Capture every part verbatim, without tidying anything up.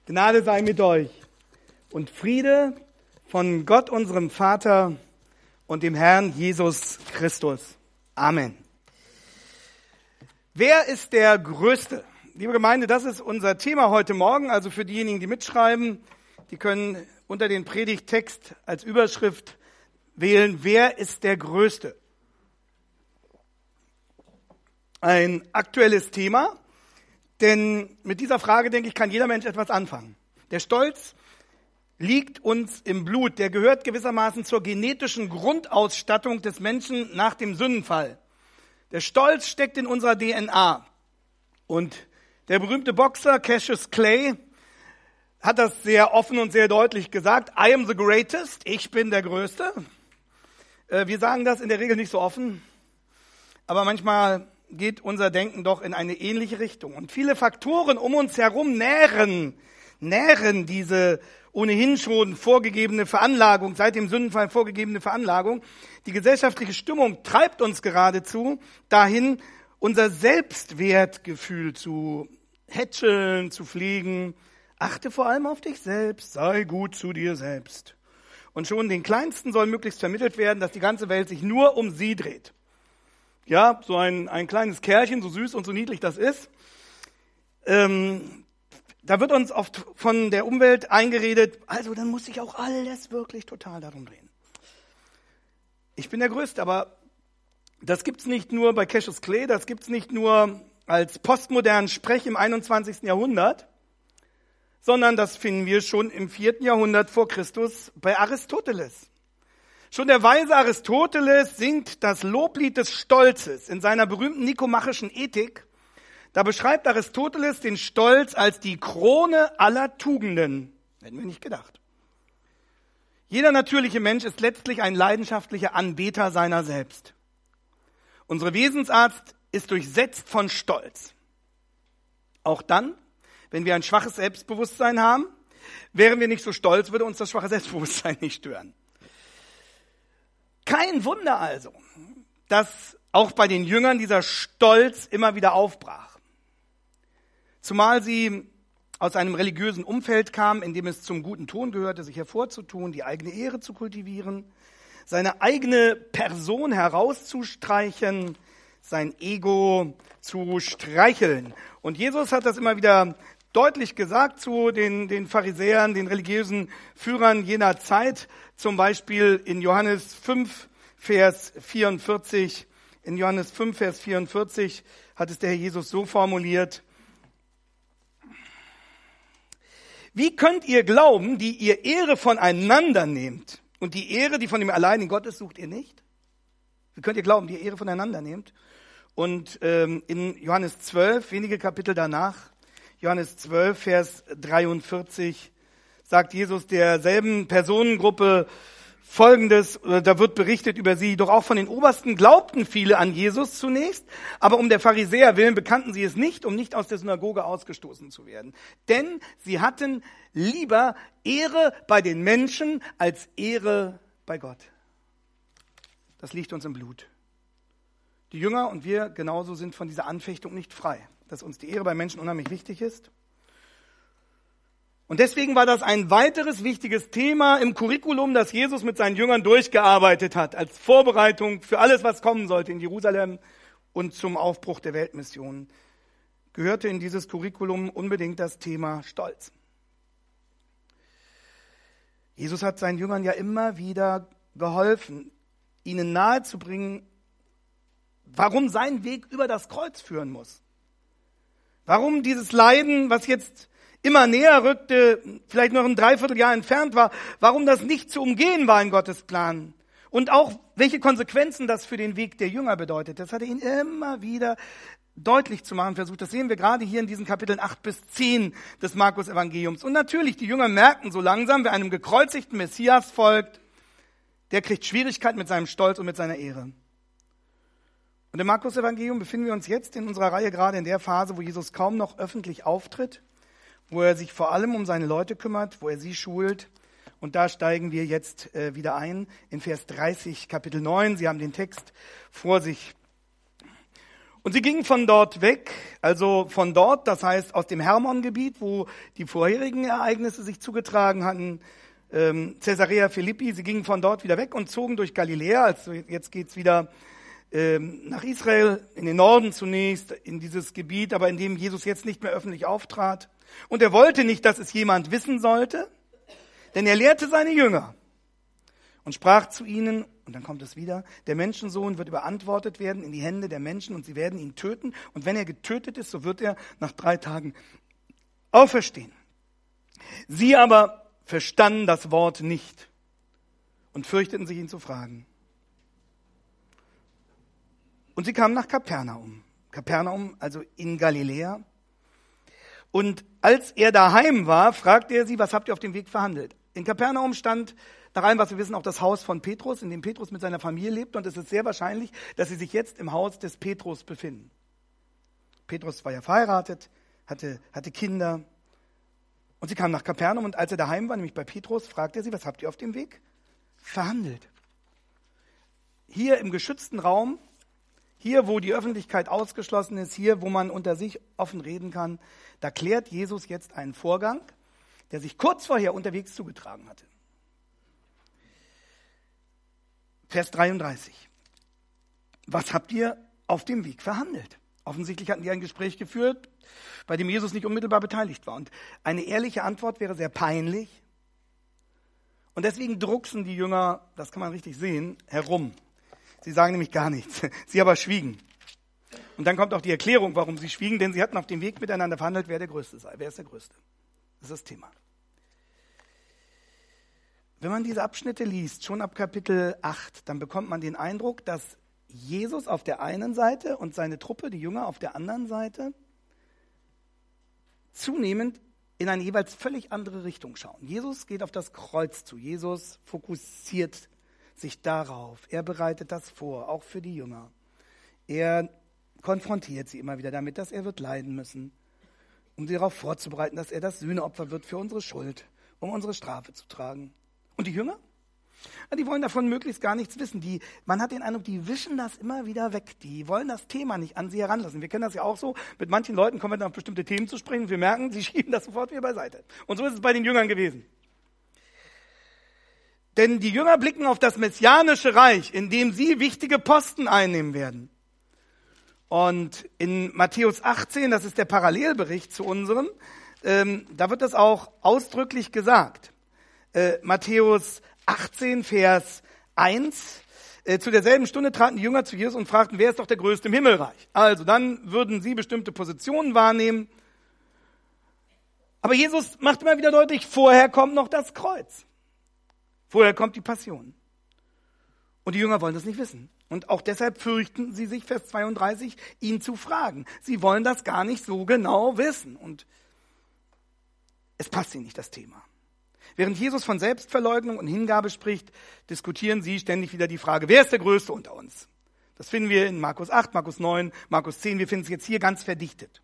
Gnade sei mit euch und Friede von Gott, unserem Vater und dem Herrn Jesus Christus. Amen. Wer ist der Größte? Liebe Gemeinde, das ist unser Thema heute Morgen. Also für diejenigen, die mitschreiben, die können unter den Predigttext als Überschrift wählen, wer ist der Größte? Ein aktuelles Thema, denn mit dieser Frage, denke ich, kann jeder Mensch etwas anfangen. Der Stolz liegt uns im Blut, der gehört gewissermaßen zur genetischen Grundausstattung des Menschen nach dem Sündenfall. Der Stolz steckt in unserer D N A. Und der berühmte Boxer Cassius Clay hat das sehr offen und sehr deutlich gesagt. I am the greatest, ich bin der Größte. Wir sagen das in der Regel nicht so offen, aber manchmal geht unser Denken doch in eine ähnliche Richtung. Und viele Faktoren um uns herum nähren, nähren diese ohnehin schon vorgegebene Veranlagung, seit dem Sündenfall vorgegebene Veranlagung. Die gesellschaftliche Stimmung treibt uns geradezu dahin, unser Selbstwertgefühl zu hätscheln, zu pflegen. Achte vor allem auf dich selbst, sei gut zu dir selbst. Und schon den Kleinsten soll möglichst vermittelt werden, dass die ganze Welt sich nur um sie dreht. Ja, so ein, ein kleines Kerlchen, so süß und so niedlich das ist. Ähm, da wird uns oft von der Umwelt eingeredet, also dann muss sich auch alles wirklich total darum drehen. Ich bin der Größte, aber das gibt's nicht nur bei Cassius Clay, das gibt's nicht nur als postmodernen Sprech im einundzwanzigsten Jahrhundert, sondern das finden wir schon im vierten Jahrhundert vor Christus bei Aristoteles. Schon der weise Aristoteles singt das Loblied des Stolzes in seiner berühmten nikomachischen Ethik. Da beschreibt Aristoteles den Stolz als die Krone aller Tugenden. Hätten wir nicht gedacht. Jeder natürliche Mensch ist letztlich ein leidenschaftlicher Anbeter seiner selbst. Unsere Wesensart ist durchsetzt von Stolz. Auch dann, wenn wir ein schwaches Selbstbewusstsein haben, wären wir nicht so stolz, würde uns das schwache Selbstbewusstsein nicht stören. Kein Wunder also, dass auch bei den Jüngern dieser Stolz immer wieder aufbrach. Zumal sie aus einem religiösen Umfeld kamen, in dem es zum guten Ton gehörte, sich hervorzutun, die eigene Ehre zu kultivieren, seine eigene Person herauszustreichen, sein Ego zu streicheln. Und Jesus hat das immer wieder deutlich gesagt zu den, den Pharisäern, den religiösen Führern jener Zeit, zum Beispiel in Johannes fünf, Vers vierundvierzig. In Johannes fünf, Vers vierundvierzig hat es der Herr Jesus so formuliert: Wie könnt ihr glauben, die ihr Ehre voneinander nehmt, und die Ehre, die von dem alleinigen Gott ist, sucht ihr nicht? Wie könnt ihr glauben, die ihr Ehre voneinander nehmt? Und ähm, in Johannes zwölf, wenige Kapitel danach, Johannes zwölf, Vers dreiundvierzig, sagt Jesus derselben Personengruppe Folgendes, da wird berichtet über sie, doch auch von den Obersten glaubten viele an Jesus zunächst, aber um der Pharisäer willen bekannten sie es nicht, um nicht aus der Synagoge ausgestoßen zu werden. Denn sie hatten lieber Ehre bei den Menschen als Ehre bei Gott. Das liegt uns im Blut. Die Jünger und wir genauso sind von dieser Anfechtung nicht frei, dass uns die Ehre bei Menschen unheimlich wichtig ist. Und deswegen war das ein weiteres wichtiges Thema im Curriculum, das Jesus mit seinen Jüngern durchgearbeitet hat, als Vorbereitung für alles, was kommen sollte in Jerusalem und zum Aufbruch der Weltmission. Gehörte in dieses Curriculum unbedingt das Thema Stolz. Jesus hat seinen Jüngern ja immer wieder geholfen, ihnen nahezubringen, warum sein Weg über das Kreuz führen muss. Warum dieses Leiden, was jetzt immer näher rückte, vielleicht noch ein Dreivierteljahr entfernt war, warum das nicht zu umgehen war in Gottes Plan. Und auch, welche Konsequenzen das für den Weg der Jünger bedeutet. Das hat er ihnen immer wieder deutlich zu machen versucht. Das sehen wir gerade hier in diesen Kapiteln acht bis zehn des Markus-Evangeliums. Und natürlich, die Jünger merken so langsam, wer einem gekreuzigten Messias folgt, der kriegt Schwierigkeiten mit seinem Stolz und mit seiner Ehre. Und im Markus-Evangelium befinden wir uns jetzt in unserer Reihe gerade in der Phase, wo Jesus kaum noch öffentlich auftritt, wo er sich vor allem um seine Leute kümmert, wo er sie schult. Und da steigen wir jetzt äh, wieder ein in Vers dreißig, Kapitel neun. Sie haben den Text vor sich. Und sie gingen von dort weg, also von dort, das heißt aus dem Hermon-Gebiet, wo die vorherigen Ereignisse sich zugetragen hatten, ähm, Caesarea Philippi, sie gingen von dort wieder weg und zogen durch Galiläa, also jetzt geht's wieder ähm, nach Israel, in den Norden zunächst, in dieses Gebiet, aber in dem Jesus jetzt nicht mehr öffentlich auftrat. Und er wollte nicht, dass es jemand wissen sollte, denn er lehrte seine Jünger und sprach zu ihnen, und dann kommt es wieder, der Menschensohn wird überantwortet werden in die Hände der Menschen und sie werden ihn töten. Und wenn er getötet ist, so wird er nach drei Tagen auferstehen. Sie aber verstanden das Wort nicht und fürchteten sich, ihn zu fragen. Und sie kamen nach Kapernaum. Kapernaum, also in Galiläa. Und als er daheim war, fragte er sie, was habt ihr auf dem Weg verhandelt? In Kapernaum stand, nach allem, was wir wissen, auch das Haus von Petrus, in dem Petrus mit seiner Familie lebt. Und es ist sehr wahrscheinlich, dass sie sich jetzt im Haus des Petrus befinden. Petrus war ja verheiratet, hatte, hatte Kinder. Und sie kamen nach Kapernaum. Und als er daheim war, nämlich bei Petrus, fragte er sie, was habt ihr auf dem Weg verhandelt? Hier im geschützten Raum, hier, wo die Öffentlichkeit ausgeschlossen ist, hier, wo man unter sich offen reden kann, da klärt Jesus jetzt einen Vorgang, der sich kurz vorher unterwegs zugetragen hatte. Vers dreiunddreißig. Was habt ihr auf dem Weg verhandelt? Offensichtlich hatten die ein Gespräch geführt, bei dem Jesus nicht unmittelbar beteiligt war. Und eine ehrliche Antwort wäre sehr peinlich. Und deswegen drucksen die Jünger, das kann man richtig sehen, herum. Sie sagen nämlich gar nichts. Sie aber schwiegen. Und dann kommt auch die Erklärung, warum sie schwiegen, denn sie hatten auf dem Weg miteinander verhandelt, wer der Größte sei. Wer ist der Größte? Das ist das Thema. Wenn man diese Abschnitte liest, schon ab Kapitel acht, dann bekommt man den Eindruck, dass Jesus auf der einen Seite und seine Truppe, die Jünger, auf der anderen Seite zunehmend in eine jeweils völlig andere Richtung schauen. Jesus geht auf das Kreuz zu. Jesus fokussiert sich darauf. Er bereitet das vor, auch für die Jünger. Er konfrontiert sie immer wieder damit, dass er wird leiden müssen, um sie darauf vorzubereiten, dass er das Sühneopfer wird für unsere Schuld, um unsere Strafe zu tragen. Und die Jünger? Die wollen davon möglichst gar nichts wissen. Die, man hat den Eindruck, die wischen das immer wieder weg. Die wollen das Thema nicht an sie heranlassen. Wir kennen das ja auch so. Mit manchen Leuten kommen wir dann auf bestimmte Themen zu sprechen. Wir merken, sie schieben das sofort wieder beiseite. Und so ist es bei den Jüngern gewesen. Denn die Jünger blicken auf das messianische Reich, in dem sie wichtige Posten einnehmen werden. Und in Matthäus achtzehn, das ist der Parallelbericht zu unserem, ähm, da wird das auch ausdrücklich gesagt. Äh, Matthäus achtzehn, Vers eins. Äh, zu derselben Stunde traten die Jünger zu Jesus und fragten, wer ist doch der Größte im Himmelreich? Also dann würden sie bestimmte Positionen wahrnehmen. Aber Jesus macht immer wieder deutlich, vorher kommt noch das Kreuz. Vorher kommt die Passion. Und die Jünger wollen das nicht wissen. Und auch deshalb fürchten sie sich, Vers zweiunddreißig, ihn zu fragen. Sie wollen das gar nicht so genau wissen. Und es passt ihnen nicht, das Thema. Während Jesus von Selbstverleugnung und Hingabe spricht, diskutieren sie ständig wieder die Frage, wer ist der Größte unter uns? Das finden wir in Markus acht, Markus neun, Markus zehn. Wir finden es jetzt hier ganz verdichtet.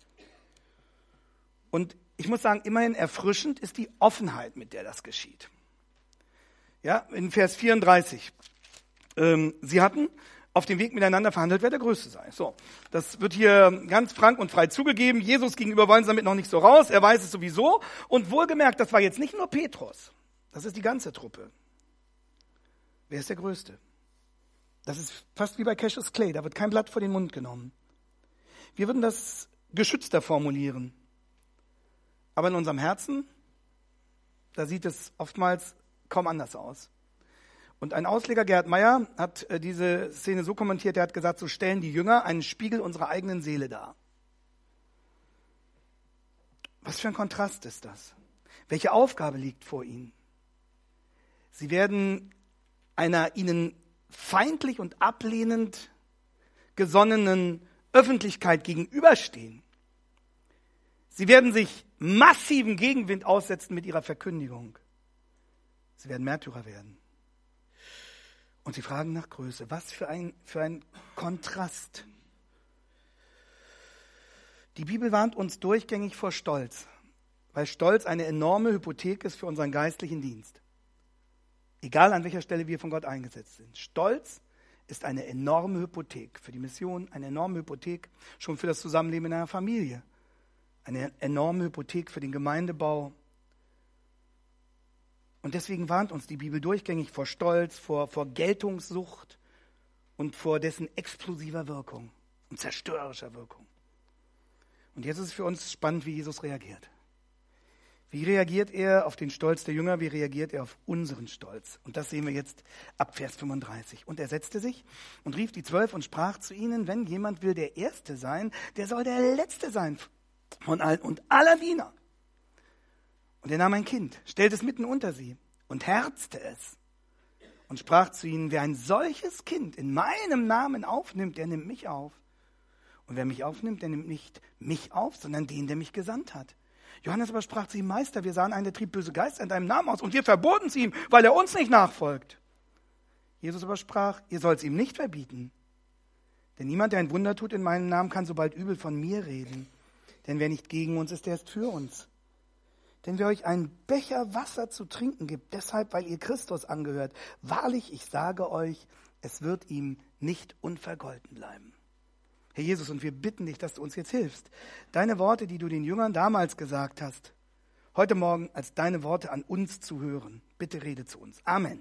Und ich muss sagen, immerhin erfrischend ist die Offenheit, mit der das geschieht. Ja, in Vers vierunddreißig. Ähm, sie hatten auf dem Weg miteinander verhandelt, wer der Größte sei. So, das wird hier ganz frank und frei zugegeben. Jesus gegenüber wollen sie damit noch nicht so raus. Er weiß es sowieso. Und wohlgemerkt, das war jetzt nicht nur Petrus. Das ist die ganze Truppe. Wer ist der Größte? Das ist fast wie bei Cassius Clay. Da wird kein Blatt vor den Mund genommen. Wir würden das geschützter formulieren. Aber in unserem Herzen, da sieht es oftmals kaum anders aus. Und ein Ausleger, Gerhard Meyer, hat äh, diese Szene so kommentiert, er hat gesagt, so stellen die Jünger einen Spiegel unserer eigenen Seele dar. Was für ein Kontrast ist das? Welche Aufgabe liegt vor ihnen? Sie werden einer ihnen feindlich und ablehnend gesonnenen Öffentlichkeit gegenüberstehen. Sie werden sich massiven Gegenwind aussetzen mit ihrer Verkündigung. Sie werden Märtyrer werden. Und sie fragen nach Größe. Was für ein, für ein Kontrast. Die Bibel warnt uns durchgängig vor Stolz, weil Stolz eine enorme Hypothek ist für unseren geistlichen Dienst. Egal an welcher Stelle wir von Gott eingesetzt sind. Stolz ist eine enorme Hypothek für die Mission, eine enorme Hypothek schon für das Zusammenleben in einer Familie, eine enorme Hypothek für den Gemeindebau. Und deswegen warnt uns die Bibel durchgängig vor Stolz, vor, vor Geltungssucht und vor dessen explosiver Wirkung und zerstörerischer Wirkung. Und jetzt ist es für uns spannend, wie Jesus reagiert. Wie reagiert er auf den Stolz der Jünger? Wie reagiert er auf unseren Stolz? Und das sehen wir jetzt ab Vers fünfunddreißig. Und er setzte sich und rief die Zwölf und sprach zu ihnen, wenn jemand will der Erste sein, der soll der Letzte sein von allen und aller Diener. Und er nahm ein Kind, stellte es mitten unter sie und herzte es und sprach zu ihnen, wer ein solches Kind in meinem Namen aufnimmt, der nimmt mich auf. Und wer mich aufnimmt, der nimmt nicht mich auf, sondern den, der mich gesandt hat. Johannes aber sprach zu ihm, Meister, wir sahen einen, der trieb böse Geister in deinem Namen aus und wir verboten es ihm, weil er uns nicht nachfolgt. Jesus aber sprach, ihr sollt es ihm nicht verbieten. Denn niemand, der ein Wunder tut in meinem Namen, kann so bald übel von mir reden. Denn wer nicht gegen uns ist, der ist für uns. Denn wer euch einen Becher Wasser zu trinken gibt, deshalb, weil ihr Christus angehört, wahrlich, ich sage euch, es wird ihm nicht unvergolten bleiben. Herr Jesus, und wir bitten dich, dass du uns jetzt hilfst, deine Worte, die du den Jüngern damals gesagt hast, heute Morgen als deine Worte an uns zu hören. Bitte rede zu uns. Amen.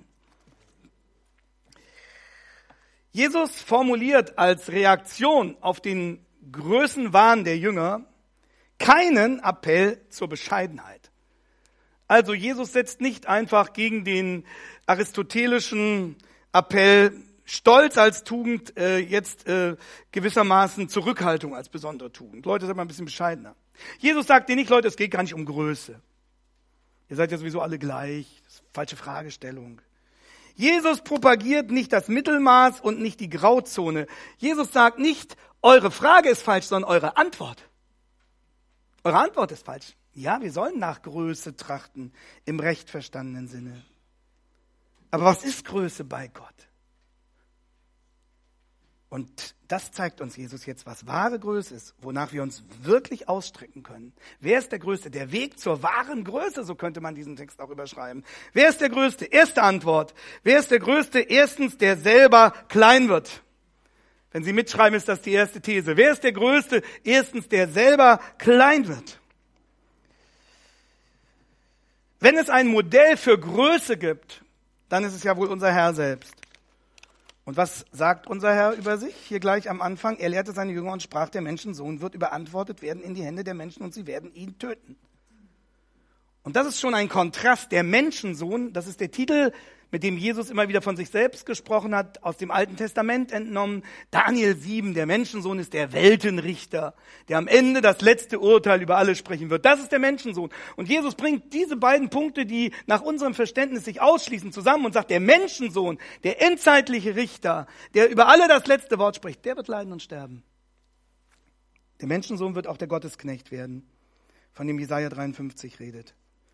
Jesus formuliert als Reaktion auf den Größenwahn der Jünger keinen Appell zur Bescheidenheit. Also Jesus setzt nicht einfach gegen den aristotelischen Appell Stolz als Tugend, äh, jetzt äh, gewissermaßen Zurückhaltung als besondere Tugend. Leute, seid mal ein bisschen bescheidener. Jesus sagt dir nicht, Leute, es geht gar nicht um Größe. Ihr seid ja sowieso alle gleich. Das ist eine falsche Fragestellung. Jesus propagiert nicht das Mittelmaß und nicht die Grauzone. Jesus sagt nicht, eure Frage ist falsch, sondern eure Antwort. Eure Antwort ist falsch. Ja, wir sollen nach Größe trachten, im recht verstandenen Sinne. Aber was ist Größe bei Gott? Und das zeigt uns Jesus jetzt, was wahre Größe ist, wonach wir uns wirklich ausstrecken können. Wer ist der Größte? Der Weg zur wahren Größe, so könnte man diesen Text auch überschreiben. Wer ist der Größte? Erste Antwort. Wer ist der Größte? Erstens, der selber klein wird. Wenn Sie mitschreiben, ist das die erste These. Wer ist der Größte? Erstens, der selber klein wird. Wenn es ein Modell für Größe gibt, dann ist es ja wohl unser Herr selbst. Und was sagt unser Herr über sich? Hier gleich am Anfang, er lehrte seine Jünger und sprach, der Menschensohn wird überantwortet werden in die Hände der Menschen und sie werden ihn töten. Und das ist schon ein Kontrast. Der Menschensohn, das ist der Titel, mit dem Jesus immer wieder von sich selbst gesprochen hat, aus dem Alten Testament entnommen. Daniel sieben, der Menschensohn ist der Weltenrichter, der am Ende das letzte Urteil über alle sprechen wird. Das ist der Menschensohn. Und Jesus bringt diese beiden Punkte, die nach unserem Verständnis sich ausschließen, zusammen und sagt, der Menschensohn, der endzeitliche Richter, der über alle das letzte Wort spricht, der wird leiden und sterben. Der Menschensohn wird auch der Gottesknecht werden, von dem Jesaja dreiundfünfzig redet.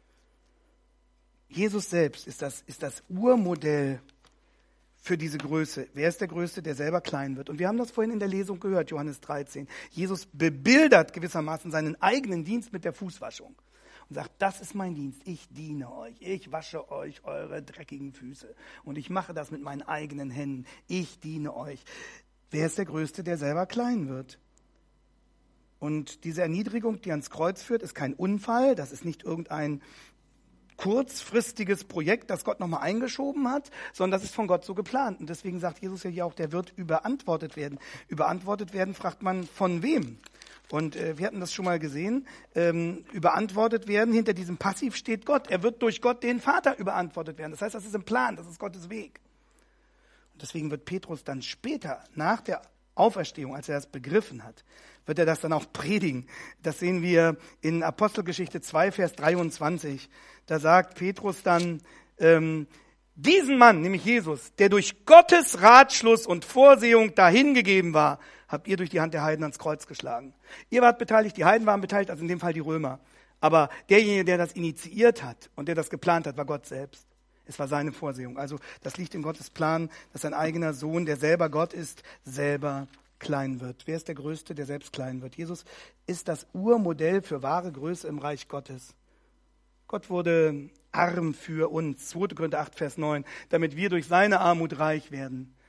Jesus selbst ist das, ist das Urmodell für diese Größe. Wer ist der Größte? Der selber klein wird. Und wir haben das vorhin in der Lesung gehört, Johannes dreizehn. Jesus bebildert gewissermaßen seinen eigenen Dienst mit der Fußwaschung und sagt, das ist mein Dienst. Ich diene euch. Ich wasche euch eure dreckigen Füße. Und ich mache das mit meinen eigenen Händen. Ich diene euch. Wer ist der Größte? Der selber klein wird. Und diese Erniedrigung, die ans Kreuz führt, ist kein Unfall. Das ist nicht irgendein kurzfristiges Projekt, das Gott nochmal eingeschoben hat, sondern das ist von Gott so geplant. Und deswegen sagt Jesus ja hier auch, der wird überantwortet werden. Überantwortet werden, fragt man, von wem? Und äh, wir hatten das schon mal gesehen. Ähm, überantwortet werden, hinter diesem Passiv steht Gott. Er wird durch Gott, den Vater, überantwortet werden. Das heißt, das ist im Plan, das ist Gottes Weg. Und deswegen wird Petrus dann später, nach der Auferstehung, als er das begriffen hat, wird er das dann auch predigen. Das sehen wir in Apostelgeschichte zwei, Vers dreiundzwanzig. Da sagt Petrus dann, ähm, diesen Mann, nämlich Jesus, der durch Gottes Ratschluss und Vorsehung dahingegeben war, habt ihr durch die Hand der Heiden ans Kreuz geschlagen. Ihr wart beteiligt, die Heiden waren beteiligt, also in dem Fall die Römer. Aber derjenige, der das initiiert hat und der das geplant hat, war Gott selbst. Es war seine Vorsehung. Also das liegt in Gottes Plan, dass sein eigener Sohn, der selber Gott ist, selber klein wird. Wer ist der Größte, der selbst klein wird? Jesus ist das Urmodell für wahre Größe im Reich Gottes. Gott wurde arm für uns. zweiter Korinther acht, Vers neun, damit wir durch seine Armut reich werden.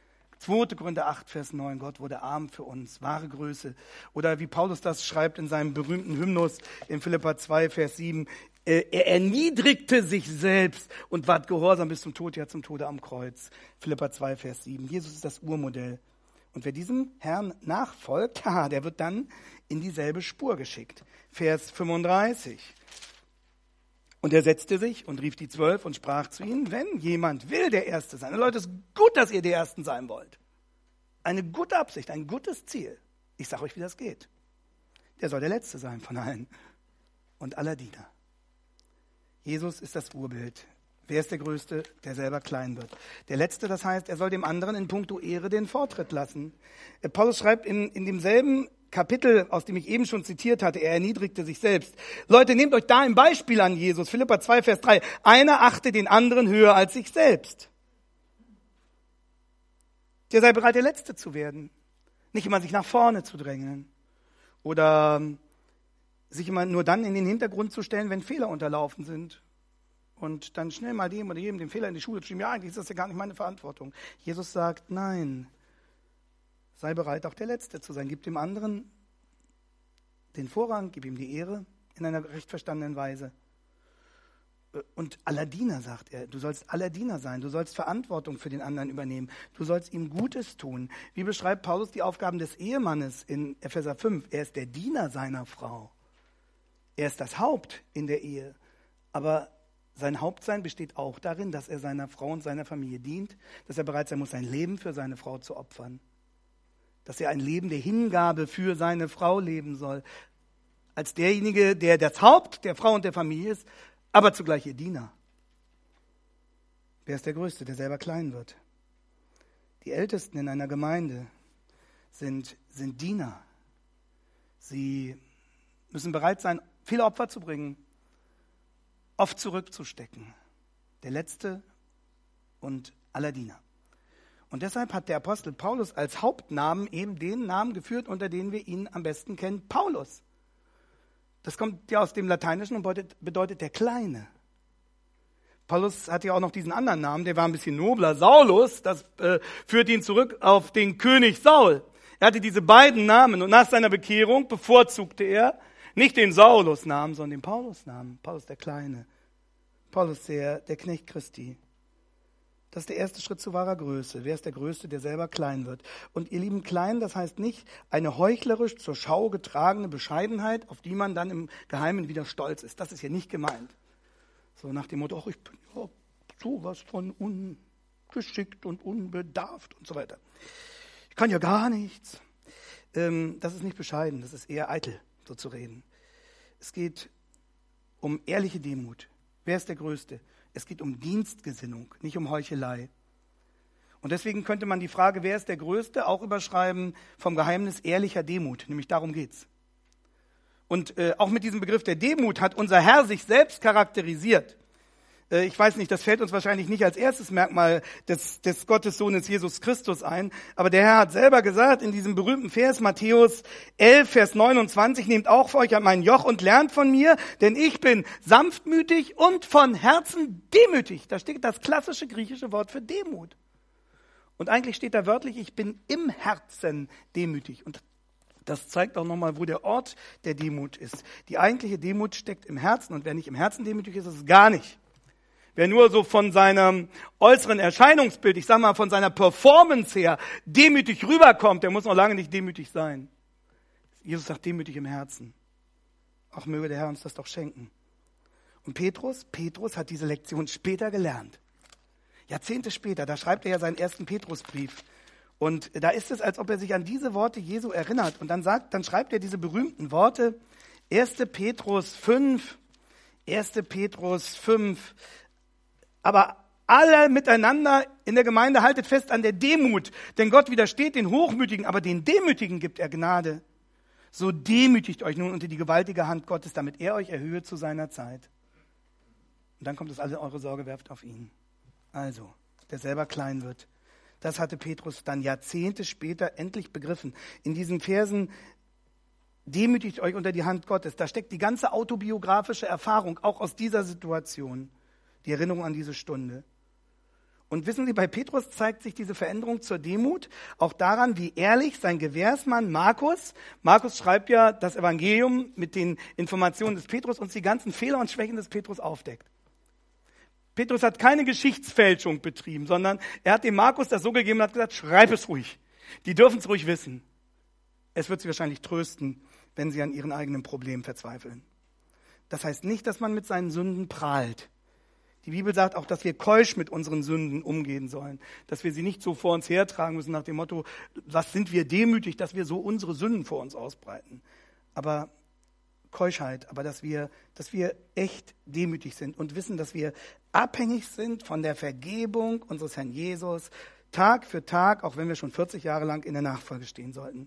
zweiter Korinther acht, Vers neun, Gott wurde arm für uns, wahre Größe. Oder wie Paulus das schreibt in seinem berühmten Hymnus in Philipper zwei, Vers sieben, er erniedrigte sich selbst und ward gehorsam bis zum Tod, ja zum Tode am Kreuz. Philipper zwei, Vers sieben. Jesus ist das Urmodell. Und wer diesem Herrn nachfolgt, haha, der wird dann in dieselbe Spur geschickt. Vers fünfunddreißig. Und er setzte sich und rief die Zwölf und sprach zu ihnen, wenn jemand will der Erste sein. Leute, es ist gut, dass ihr die Ersten sein wollt. Eine gute Absicht, ein gutes Ziel. Ich sage euch, wie das geht. Der soll der Letzte sein von allen und aller Diener. Jesus ist das Urbild. Wer ist der Größte? Der selber klein wird. Der Letzte, das heißt, er soll dem anderen in puncto Ehre den Vortritt lassen. Paulus schreibt in, in demselben Kapitel, aus dem ich eben schon zitiert hatte, er erniedrigte sich selbst. Leute, nehmt euch da ein Beispiel an Jesus. Philipper zwei, Vers drei. Einer achte den anderen höher als sich selbst. Der sei bereit, der Letzte zu werden. Nicht immer sich nach vorne zu drängeln. Oder sich immer nur dann in den Hintergrund zu stellen, wenn Fehler unterlaufen sind. Und dann schnell mal dem oder jedem den Fehler in die Schule zu schieben. Ja, eigentlich ist das ja gar nicht meine Verantwortung. Jesus sagt, nein, sei bereit, auch der Letzte zu sein. Gib dem anderen den Vorrang, gib ihm die Ehre in einer recht verstandenen Weise. Und aller Diener, sagt er, du sollst aller Diener sein, du sollst Verantwortung für den anderen übernehmen, du sollst ihm Gutes tun. Wie beschreibt Paulus die Aufgaben des Ehemannes in Epheser fünf? Er ist der Diener seiner Frau. Er ist das Haupt in der Ehe, aber sein Hauptsein besteht auch darin, dass er seiner Frau und seiner Familie dient, dass er bereit sein muss, sein Leben für seine Frau zu opfern, dass er ein Leben der Hingabe für seine Frau leben soll, als derjenige, der das Haupt der Frau und der Familie ist, aber zugleich ihr Diener. Wer ist der Größte, der selber klein wird? Die Ältesten in einer Gemeinde sind, sind Diener. Sie müssen bereit sein, viele Opfer zu bringen, oft zurückzustecken. Der Letzte und aller Diener. Und deshalb hat der Apostel Paulus als Hauptnamen eben den Namen geführt, unter den wir ihn am besten kennen, Paulus. Das kommt ja aus dem Lateinischen und bedeutet, bedeutet der Kleine. Paulus hat ja auch noch diesen anderen Namen, der war ein bisschen nobler, Saulus, das äh, führt ihn zurück auf den König Saul. Er hatte diese beiden Namen und nach seiner Bekehrung bevorzugte er nicht den Saulus-Namen, sondern den Paulus-Namen. Paulus der Kleine. Paulus der, der Knecht Christi. Das ist der erste Schritt zu wahrer Größe. Wer ist der Größte, der selber klein wird? Und ihr Lieben, klein, das heißt nicht eine heuchlerisch zur Schau getragene Bescheidenheit, auf die man dann im Geheimen wieder stolz ist. Das ist hier nicht gemeint. So nach dem Motto, ach, ich bin ja sowas von ungeschickt und unbedarft und so weiter. Ich kann ja gar nichts. Ähm, das ist nicht bescheiden, das ist eher eitel, so zu reden. Es geht um ehrliche Demut. Wer ist der Größte? Es geht um Dienstgesinnung, nicht um Heuchelei. Und deswegen könnte man die Frage, wer ist der Größte, auch überschreiben vom Geheimnis ehrlicher Demut. Nämlich darum geht's. Und äh, auch mit diesem Begriff der Demut hat unser Herr sich selbst charakterisiert. Äh, ich weiß nicht, das fällt uns wahrscheinlich nicht als erstes Merkmal des, des Gottessohnes Jesus Christus ein. Aber der Herr hat selber gesagt in diesem berühmten Vers Matthäus elf, Vers neunundzwanzig, nehmt auch für euch an mein Joch und lernt von mir, denn ich bin sanftmütig und von Herzen demütig. Da steht das klassische griechische Wort für Demut. Und eigentlich steht da wörtlich, ich bin im Herzen demütig. Und das zeigt auch nochmal, wo der Ort der Demut ist. Die eigentliche Demut steckt im Herzen. Und wer nicht im Herzen demütig ist, ist es gar nicht. Wer nur so von seinem äußeren Erscheinungsbild, ich sag mal von seiner Performance her, demütig rüberkommt, der muss noch lange nicht demütig sein. Jesus sagt demütig im Herzen. Auch möge der Herr uns das doch schenken. Und Petrus, Petrus hat diese Lektion später gelernt. Jahrzehnte später, da schreibt er ja seinen ersten Petrusbrief. Und da ist es, als ob er sich an diese Worte Jesu erinnert. Und dann sagt, dann schreibt er diese berühmten Worte, erster Petrus fünf, erster Petrus fünf, aber alle miteinander in der Gemeinde haltet fest an der Demut, denn Gott widersteht den Hochmütigen, aber den Demütigen gibt er Gnade. So demütigt euch nun unter die gewaltige Hand Gottes, damit er euch erhöhe zu seiner Zeit. Und dann kommt es, alle eure Sorge werft auf ihn. Also, der selber klein wird. Das hatte Petrus dann Jahrzehnte später endlich begriffen. In diesen Versen, demütigt euch unter die Hand Gottes, da steckt die ganze autobiografische Erfahrung, auch aus dieser Situation, die Erinnerung an diese Stunde. Und wissen Sie, bei Petrus zeigt sich diese Veränderung zur Demut auch daran, wie ehrlich sein Gewährsmann Markus, Markus schreibt ja das Evangelium mit den Informationen des Petrus, uns die ganzen Fehler und Schwächen des Petrus aufdeckt. Petrus hat keine Geschichtsfälschung betrieben, sondern er hat dem Markus das so gegeben und hat gesagt, schreib es ruhig. Die dürfen es ruhig wissen. Es wird sie wahrscheinlich trösten, wenn sie an ihren eigenen Problemen verzweifeln. Das heißt nicht, dass man mit seinen Sünden prahlt. Die Bibel sagt auch, dass wir keusch mit unseren Sünden umgehen sollen. Dass wir sie nicht so vor uns hertragen müssen nach dem Motto, was sind wir demütig, dass wir so unsere Sünden vor uns ausbreiten. Aber Keuschheit, aber dass wir, dass wir echt demütig sind und wissen, dass wir abhängig sind von der Vergebung unseres Herrn Jesus, Tag für Tag, auch wenn wir schon vierzig Jahre lang in der Nachfolge stehen sollten.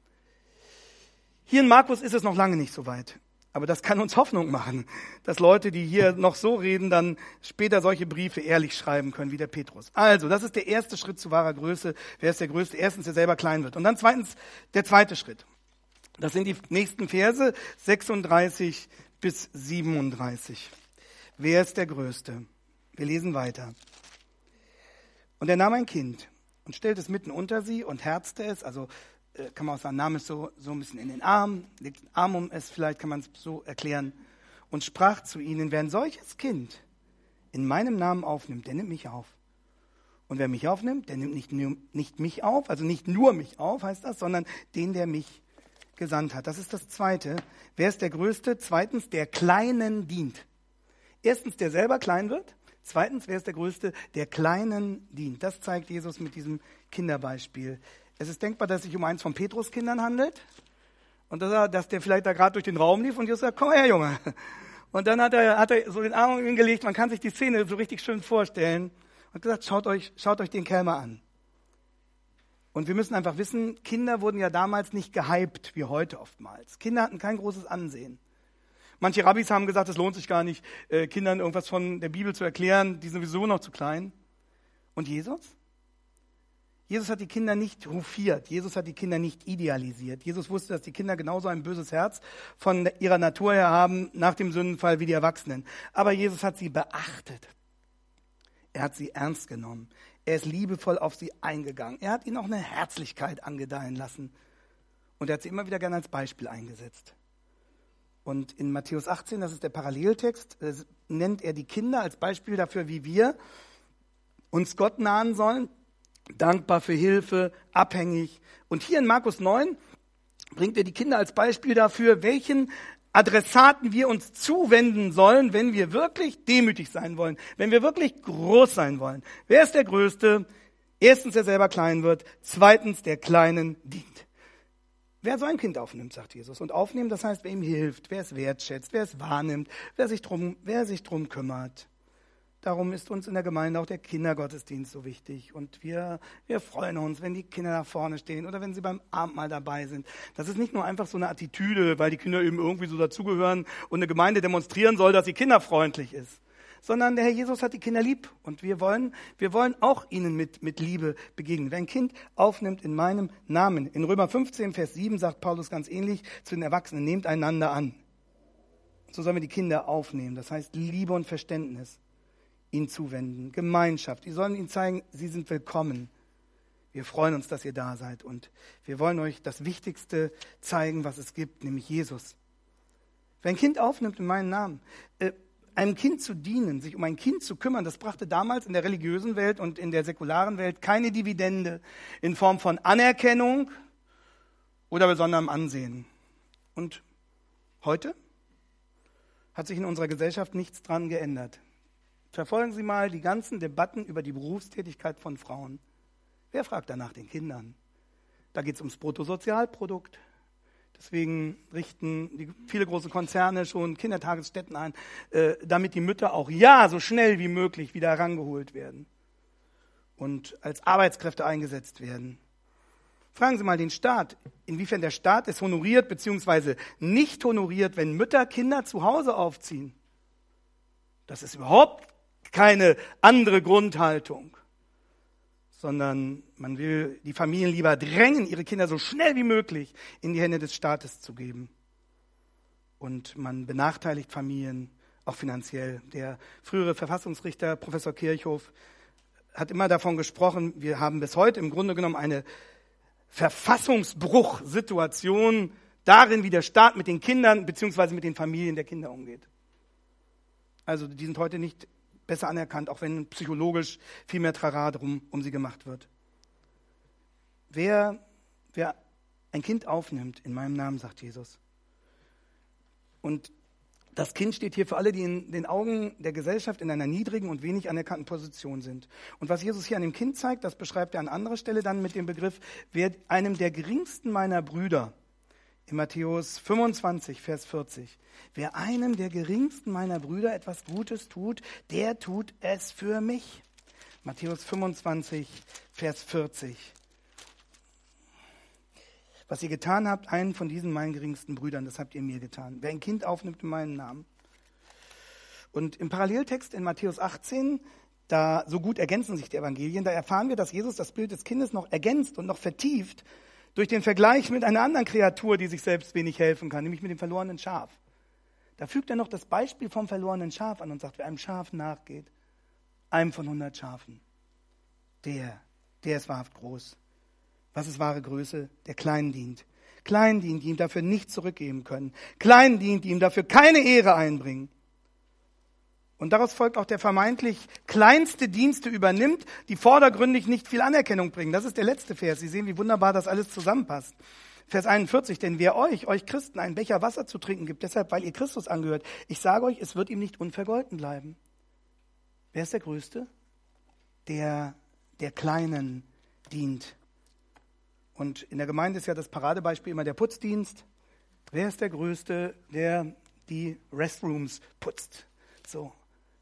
Hier in Markus ist es noch lange nicht so weit. Aber das kann uns Hoffnung machen, dass Leute, die hier noch so reden, dann später solche Briefe ehrlich schreiben können wie der Petrus. Also, das ist der erste Schritt zu wahrer Größe. Wer ist der Größte? Erstens, der selber klein wird. Und dann zweitens, der zweite Schritt. Das sind die nächsten Verse, sechsunddreißig bis siebenunddreißig. Wer ist der Größte? Wir lesen weiter. Und er nahm ein Kind und stellte es mitten unter sie und herzte es, also kann man auch sagen, nahm es so, so ein bisschen in den Arm, legt den Arm um es, vielleicht kann man es so erklären, und sprach zu ihnen, wer ein solches Kind in meinem Namen aufnimmt, der nimmt mich auf. Und wer mich aufnimmt, der nimmt nicht, nicht mich auf, also nicht nur mich auf, heißt das, sondern den, der mich gesandt hat. Das ist das Zweite. Wer ist der Größte? Zweitens, der Kleinen dient. Erstens, der selber klein wird. Zweitens, wer ist der Größte? Der Kleinen dient. Das zeigt Jesus mit diesem Kinderbeispiel. Es ist denkbar, dass es sich um eins von Petrus Kindern handelt und dass, er, dass der vielleicht da gerade durch den Raum lief und Jesus sagt, komm her, Junge. Und dann hat er, hat er so den Arm um ihn gelegt, man kann sich die Szene so richtig schön vorstellen und gesagt, schaut euch, schaut euch den Kerl mal an. Und wir müssen einfach wissen, Kinder wurden ja damals nicht gehypt, wie heute oftmals. Kinder hatten kein großes Ansehen. Manche Rabbis haben gesagt, es lohnt sich gar nicht, Kindern irgendwas von der Bibel zu erklären, die sind sowieso noch zu klein. Und Jesus? Jesus hat die Kinder nicht hofiert, Jesus hat die Kinder nicht idealisiert. Jesus wusste, dass die Kinder genauso ein böses Herz von ihrer Natur her haben, nach dem Sündenfall wie die Erwachsenen. Aber Jesus hat sie beachtet. Er hat sie ernst genommen. Er ist liebevoll auf sie eingegangen. Er hat ihnen auch eine Herzlichkeit angedeihen lassen. Und er hat sie immer wieder gerne als Beispiel eingesetzt. Und in Matthäus achtzehn, das ist der Paralleltext, nennt er die Kinder als Beispiel dafür, wie wir uns Gott nahen sollen. Dankbar für Hilfe, abhängig. Und hier in Markus neun bringt er die Kinder als Beispiel dafür, welchen Adressaten wir uns zuwenden sollen, wenn wir wirklich demütig sein wollen, wenn wir wirklich groß sein wollen. Wer ist der Größte? Erstens, der selber klein wird. Zweitens, der Kleinen dient. Wer so ein Kind aufnimmt, sagt Jesus. Und aufnehmen, das heißt, wer ihm hilft, wer es wertschätzt, wer es wahrnimmt, wer sich drum, wer sich drum kümmert. Darum ist uns in der Gemeinde auch der Kindergottesdienst so wichtig. Und wir, wir freuen uns, wenn die Kinder da vorne stehen oder wenn sie beim Abendmahl dabei sind. Das ist nicht nur einfach so eine Attitüde, weil die Kinder eben irgendwie so dazugehören und eine Gemeinde demonstrieren soll, dass sie kinderfreundlich ist. Sondern der Herr Jesus hat die Kinder lieb. Und wir wollen, wir wollen auch ihnen mit, mit Liebe begegnen. Wer ein Kind aufnimmt in meinem Namen. In Römer fünfzehn, Vers sieben sagt Paulus ganz ähnlich zu den Erwachsenen, nehmt einander an. So sollen wir die Kinder aufnehmen. Das heißt Liebe und Verständnis. Ihnen zuwenden, Gemeinschaft. Die sollen ihnen zeigen, sie sind willkommen. Wir freuen uns, dass ihr da seid und wir wollen euch das Wichtigste zeigen, was es gibt, nämlich Jesus. Wer ein Kind aufnimmt in meinen Namen, äh, einem Kind zu dienen, sich um ein Kind zu kümmern, das brachte damals in der religiösen Welt und in der säkularen Welt keine Dividende in Form von Anerkennung oder besonderem Ansehen. Und heute hat sich in unserer Gesellschaft nichts dran geändert. Verfolgen Sie mal die ganzen Debatten über die Berufstätigkeit von Frauen. Wer fragt danach den Kindern? Da geht es ums Bruttosozialprodukt. Deswegen richten die, viele große Konzerne schon Kindertagesstätten ein, äh, damit die Mütter auch ja so schnell wie möglich wieder herangeholt werden und als Arbeitskräfte eingesetzt werden. Fragen Sie mal den Staat, inwiefern der Staat es honoriert bzw. nicht honoriert, wenn Mütter Kinder zu Hause aufziehen. Das ist überhaupt keine andere Grundhaltung, sondern man will die Familien lieber drängen, ihre Kinder so schnell wie möglich in die Hände des Staates zu geben. Und man benachteiligt Familien auch finanziell. Der frühere Verfassungsrichter Professor Kirchhoff hat immer davon gesprochen, wir haben bis heute im Grunde genommen eine Verfassungsbruchsituation darin, wie der Staat mit den Kindern bzw. mit den Familien der Kinder umgeht. Also die sind heute nicht besser anerkannt, auch wenn psychologisch viel mehr Trara drum um sie gemacht wird. Wer, wer ein Kind aufnimmt in meinem Namen, sagt Jesus. Und das Kind steht hier für alle, die in den Augen der Gesellschaft in einer niedrigen und wenig anerkannten Position sind. Und was Jesus hier an dem Kind zeigt, das beschreibt er an anderer Stelle dann mit dem Begriff, wer einem der geringsten meiner Brüder, in Matthäus fünfundzwanzig, Vers vierzig, wer einem der geringsten meiner Brüder etwas Gutes tut, der tut es für mich. Matthäus fünfundzwanzig, Vers vierzig. Was ihr getan habt, einen von diesen meinen geringsten Brüdern, das habt ihr mir getan. Wer ein Kind aufnimmt in meinen Namen. Und im Paralleltext in Matthäus achtzehn, da so gut ergänzen sich die Evangelien, da erfahren wir, dass Jesus das Bild des Kindes noch ergänzt und noch vertieft durch den Vergleich mit einer anderen Kreatur, die sich selbst wenig helfen kann, nämlich mit dem verlorenen Schaf. Da fügt er noch das Beispiel vom verlorenen Schaf an und sagt, wer einem Schaf nachgeht, einem von hundert Schafen, der, der ist wahrhaft groß. Was ist wahre Größe? Der Kleinen dient. Kleinen dient, die ihm dafür nichts zurückgeben können. Kleinen dient, die ihm dafür keine Ehre einbringen. Und daraus folgt auch der vermeintlich kleinste Dienste übernimmt, die vordergründig nicht viel Anerkennung bringen. Das ist der letzte Vers. Sie sehen, wie wunderbar das alles zusammenpasst. Vers einundvierzig, denn wer euch, euch Christen, einen Becher Wasser zu trinken gibt, deshalb, weil ihr Christus angehört, ich sage euch, es wird ihm nicht unvergolten bleiben. Wer ist der Größte? Der, der Kleinen dient. Und in der Gemeinde ist ja das Paradebeispiel immer der Putzdienst. Wer ist der Größte, der die Restrooms putzt? So.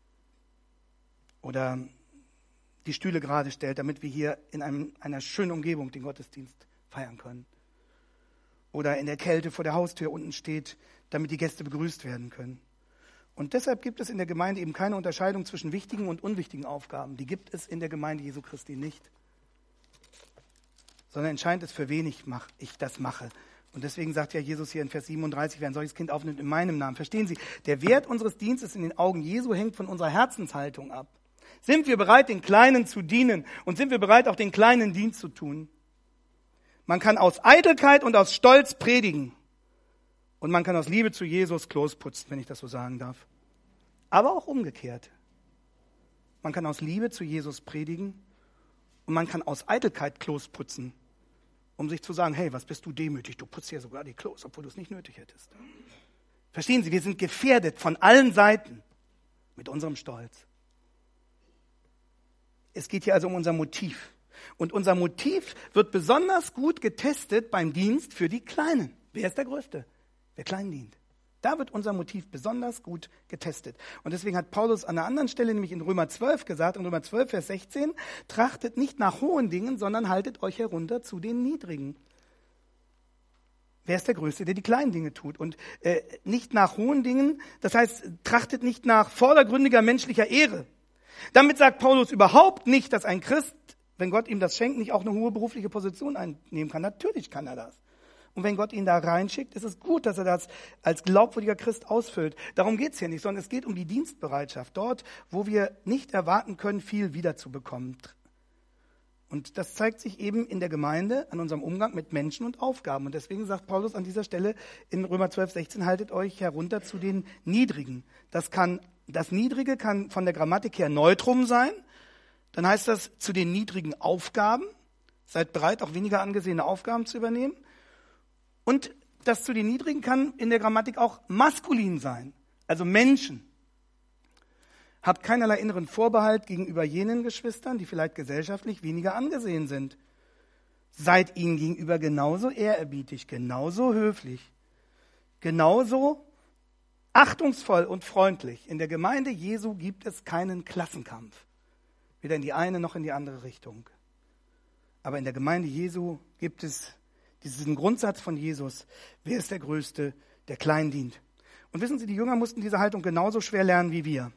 Oder die Stühle gerade stellt, damit wir hier in einem, einer schönen Umgebung den Gottesdienst feiern können. Oder in der Kälte vor der Haustür unten steht, damit die Gäste begrüßt werden können. Und deshalb gibt es in der Gemeinde eben keine Unterscheidung zwischen wichtigen und unwichtigen Aufgaben. Die gibt es in der Gemeinde Jesu Christi nicht. Sondern entscheidend ist, für wen ich, mach, ich das mache. Und deswegen sagt ja Jesus hier in Vers siebenunddreißig, wer ein solches Kind aufnimmt in meinem Namen. Verstehen Sie, der Wert unseres Dienstes in den Augen Jesu hängt von unserer Herzenshaltung ab. Sind wir bereit, den Kleinen zu dienen? Und sind wir bereit, auch den kleinen Dienst zu tun? Man kann aus Eitelkeit und aus Stolz predigen. Und man kann aus Liebe zu Jesus Klos putzen, wenn ich das so sagen darf. Aber auch umgekehrt. Man kann aus Liebe zu Jesus predigen und man kann aus Eitelkeit Klos putzen, um sich zu sagen, hey, was bist du demütig, du putzt ja sogar die Klos, obwohl du es nicht nötig hättest. Verstehen Sie, wir sind gefährdet von allen Seiten mit unserem Stolz. Es geht hier also um unser Motiv. Und unser Motiv wird besonders gut getestet beim Dienst für die Kleinen. Wer ist der Größte? Wer klein dient. Da wird unser Motiv besonders gut getestet. Und deswegen hat Paulus an einer anderen Stelle, nämlich in Römer zwölf gesagt, in Römer zwölf, Vers sechzehn, trachtet nicht nach hohen Dingen, sondern haltet euch herunter zu den Niedrigen. Wer ist der Größte, der die kleinen Dinge tut? Und äh, nicht nach hohen Dingen, das heißt, trachtet nicht nach vordergründiger menschlicher Ehre. Damit sagt Paulus überhaupt nicht, dass ein Christ, wenn Gott ihm das schenkt, nicht auch eine hohe berufliche Position einnehmen kann. Natürlich kann er das. Und wenn Gott ihn da reinschickt, ist es gut, dass er das als glaubwürdiger Christ ausfüllt. Darum geht es hier nicht, sondern es geht um die Dienstbereitschaft. Dort, wo wir nicht erwarten können, viel wiederzubekommen. Und das zeigt sich eben in der Gemeinde, an unserem Umgang mit Menschen und Aufgaben. Und deswegen sagt Paulus an dieser Stelle in Römer zwölf, sechzehn, haltet euch herunter zu den Niedrigen. Das kann, das Niedrige kann von der Grammatik her Neutrum sein. Dann heißt das zu den niedrigen Aufgaben. Seid bereit, auch weniger angesehene Aufgaben zu übernehmen. Und das zu den Niedrigen kann in der Grammatik auch maskulin sein, also Menschen. Habt keinerlei inneren Vorbehalt gegenüber jenen Geschwistern, die vielleicht gesellschaftlich weniger angesehen sind. Seid ihnen gegenüber genauso ehrerbietig, genauso höflich, genauso achtungsvoll und freundlich. In der Gemeinde Jesu gibt es keinen Klassenkampf, weder in die eine noch in die andere Richtung. Aber in der Gemeinde Jesu gibt es diesen Grundsatz von Jesus, wer ist der Größte, der klein dient. Und wissen Sie, die Jünger mussten diese Haltung genauso schwer lernen wie wir.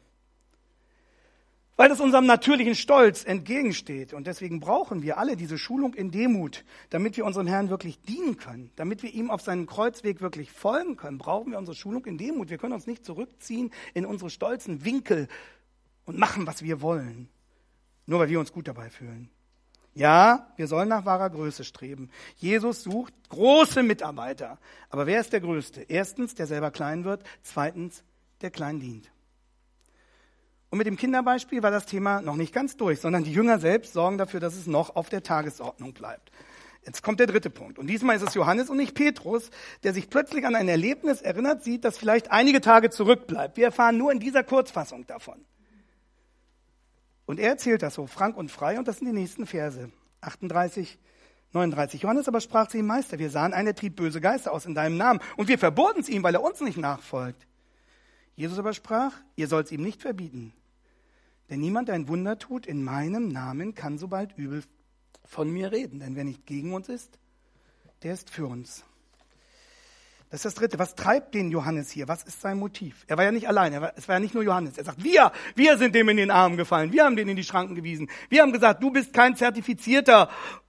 Weil es unserem natürlichen Stolz entgegensteht. Und deswegen brauchen wir alle diese Schulung in Demut, damit wir unserem Herrn wirklich dienen können. Damit wir ihm auf seinem Kreuzweg wirklich folgen können, brauchen wir unsere Schulung in Demut. Wir können uns nicht zurückziehen in unsere stolzen Winkel und machen, was wir wollen. nur weil wir uns gut dabei fühlen. Ja, wir sollen nach wahrer Größe streben. Jesus sucht große Mitarbeiter. Aber wer ist der Größte? Erstens, der selber klein wird. Zweitens, der klein dient. Und mit dem Kinderbeispiel war das Thema noch nicht ganz durch, sondern die Jünger selbst sorgen dafür, dass es noch auf der Tagesordnung bleibt. Jetzt kommt der dritte Punkt. Und diesmal ist es Johannes und nicht Petrus, der sich plötzlich an ein Erlebnis erinnert sieht, das vielleicht einige Tage zurückbleibt. Wir erfahren nur in dieser Kurzfassung davon. Und er erzählt das so frank und frei, und das sind die nächsten Verse, achtunddreißig, neununddreißig. Johannes aber sprach zu ihm: Meister, wir sahen einen, der trieb böse Geister aus in deinem Namen, und wir verboten es ihm, weil er uns nicht nachfolgt. Jesus aber sprach: Ihr sollt es ihm nicht verbieten, denn niemand, der ein Wunder tut in meinem Namen, kann so bald übel von mir reden. Denn wer nicht gegen uns ist, der ist für uns. Das ist das Dritte. Was treibt den Johannes hier? Was ist sein Motiv? Er war ja nicht allein. Er war, es war ja nicht nur Johannes. Er sagt, wir, wir sind dem in den Arm gefallen. Wir haben den in die Schranken gewiesen. Wir haben gesagt, du bist kein zertifizierter